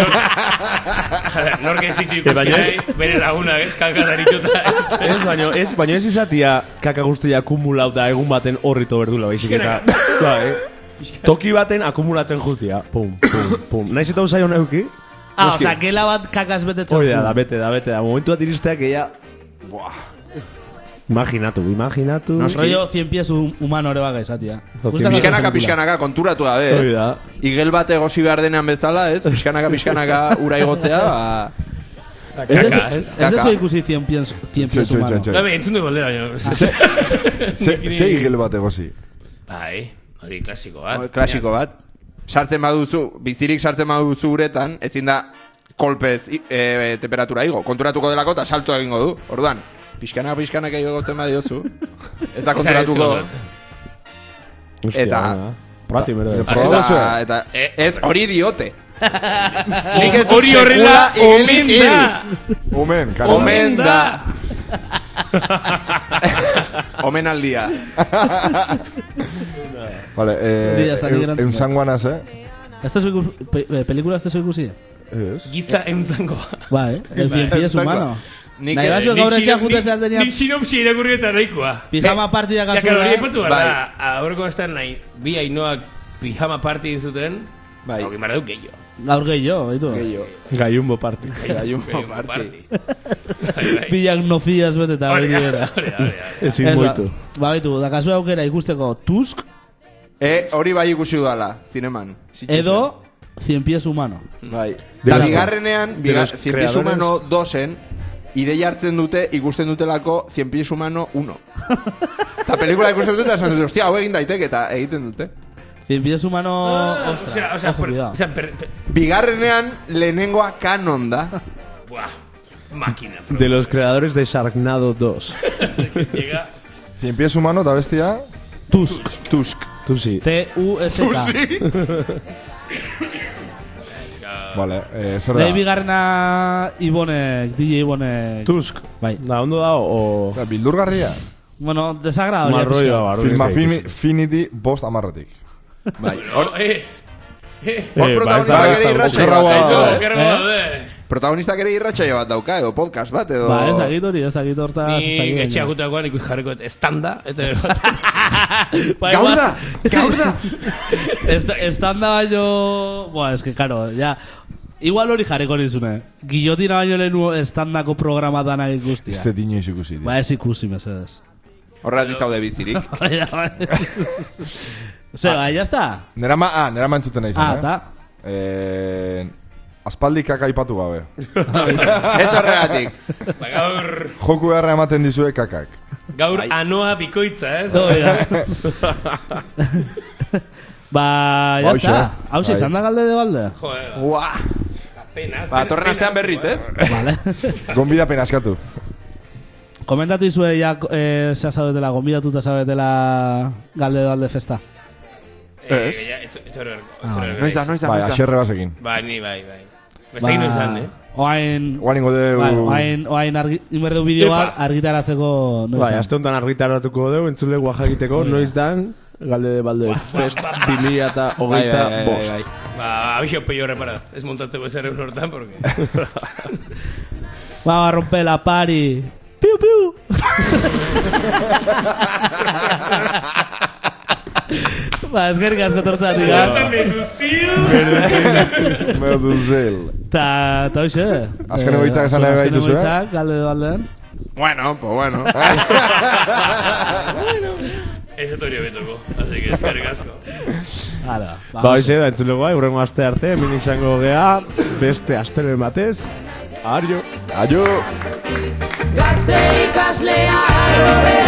A: Nork ez ditu ikusi bere lagunak, kaketan ituta.
C: Baina ez izatia kaka guztia akumulauta egun baten horrito berdula, baizik eta... Toki baten akumulatzen jutia. Pum. Naiz eta usai hona euki?
D: Osa, gela bat kakaz betetzen.
C: Hori da, bete. Momentu bat iristeak ella... Imaginatu.
D: Rollo 100 pies humano ere baga esatia.
E: Pixkanaka konturatu da, bez? Igel bat egosi behar denean bezala, ez? Pixkanaka ura igotzea,
D: Ez dezu ikusi 100 pies humano.
A: Gabe, entzun dugu aldera, baina.
B: Ze igel bat egosi?
A: Bai, hori klasiko bat.
E: Klasiko bat. Bizirik sartzen baduzu uretan, ezin da kolpez temperatura igo. Konturatuko delako eta salto egingo du. Orduan, pixkanaka igotzen badiozu. Ez da konturatuko. Eta ez hori diote. Nik ez dut
A: Hori horrela,
E: sekula
A: omen
E: igelik hil.
A: da.
B: Omen, karo.
E: Omen da. Omen aldia.
B: Vale,
D: Bidea, ez dakit erantzun.
B: eunzangoanaz,
D: Pelikula ez tezu ikusi?
B: Ez.
A: Giza eunzangoa.
D: Bai, el cien pies humano.
E: Nik
D: Nahi gazu gaur etxean juten zaltenia
A: Nik sinopsi irakurri eta nahikoa.
D: pijama partida
A: Ja, karo, hori
D: gazura.
A: epatu gara. Aurreko estan nahi, bi hainoak pijama party zuten.
E: Bai.
A: Hau, gimara duk gehiago.
D: Gaur gehiago, baitu.
E: Gehiago.
C: Gaiumbo party.
E: Gaiumbo party.
D: Pilak noziaz bete eta hori dira.
C: Ezin
D: Ez,
C: moitu.
D: baitu, dakazu aukera ikusteko Tusk
E: Hori bai ikusi dudala, zineman.
D: edo Cien pies humano.
E: Bai.
C: De
E: Da
C: los-
E: bigarrenean,
C: de los
E: Cien pies
C: creadores.
E: humano 2en, ideia hartzen dute, ikusten dutelako Cien pies humano 1. Eta pelikula ikusten dute, eta esan dute, hostia, hau egin daiteke, eta egiten dute.
D: Cien pies humano... Ostra, ojo, cuidado.
E: Bigarrenean, lehenengoa kanon da.
A: Buah, máquina.
C: De los creadores de Sharknado 2.
A: Llega...
B: Cien pies humano, eta bestia...
D: Tusk.
C: Tú sí.
D: T-U-S-K.
B: Vale, zer
D: Lehi
B: da?
D: bigarrena Ibonek, DJ Ibonek.
C: Tusk.
D: Bai.
C: Da, ondo da, o...
B: Bildurgarria.
D: Bueno, desagrado.
C: Marroia, barro.
B: Filma Finity bost amarretik.
E: Bai.
A: Hor,
E: Hor protagonistak ere irratsaio bat dauka, eh?
A: Okerro daude.
E: Protagonistak ere irratsaio bat dauka, edo podcast bat, edo...
D: Ba, ez dakit hori, ez dakit hortaz.
A: Ni etxeak utakoan ikus jarriko estanda. Eta
E: Gaur da! Gaur da!
D: Estanda baino... Boa, es que, karo, ya... Igual hori jarriko nizune. Guillotina baino lehenu estandako programa danak ikustia.
B: Ez dut inoiz ikusi, tío.
D: Ba, ez ikusi, mesedez.
E: Horregatik zaude bizirik.
D: Zeba, ya está.
B: Nerama entzuten nahi zen,
D: Ta.
B: Aspaldi kaka ipatu gabe.
E: Ez horregatik.
A: Ba, gaur...
B: Joku beharra ematen dizue kakak.
A: Gaur anoa bikoitza, ez?
D: Ba, ya está. Hau
B: Bai.
D: izan da galde de balde.
A: Joder,
E: Uah!
A: apenas.
E: Ba, torren astean berriz, ez?
D: Vale.
B: Gonbidapen askatu.
D: Komentatu izue ya zea zabetela, gonbidatuta zabetela galde de balde festa.
E: Noiz da.
B: Bai, aserre basekin.
A: Ba, ni bai. Beste ino izan, eh?
D: Oain...
B: Oain ingo deu...
D: Oain inberdeu bideo bat argitaratzeko...
C: Bai, aste honetan argitaratuko dugu, entzule guaja egiteko, noiz dan, galde de balde fest 2025.
A: Ba, abixo peio reparaz. Ez montatzeko ezer egun hortan, porque...
D: Vamos a romper la party. Piu, piu. Ba, eskerrik asko tortzatik,
B: Meduzel.
D: Ta hoxe.
B: Azken egoitzak esan nahi baituzu, eh?
D: Azken galde de baldean.
E: Bueno, pues bueno.
A: Ez etorio betoko, así que eskerrik asko.
D: Hala,
C: Ba, hoxe, da entzulegoa, urrengo aste arte, hemen izango gea, beste astelen batez. Ario.
B: Aio!
G: Gazte ikaslea errore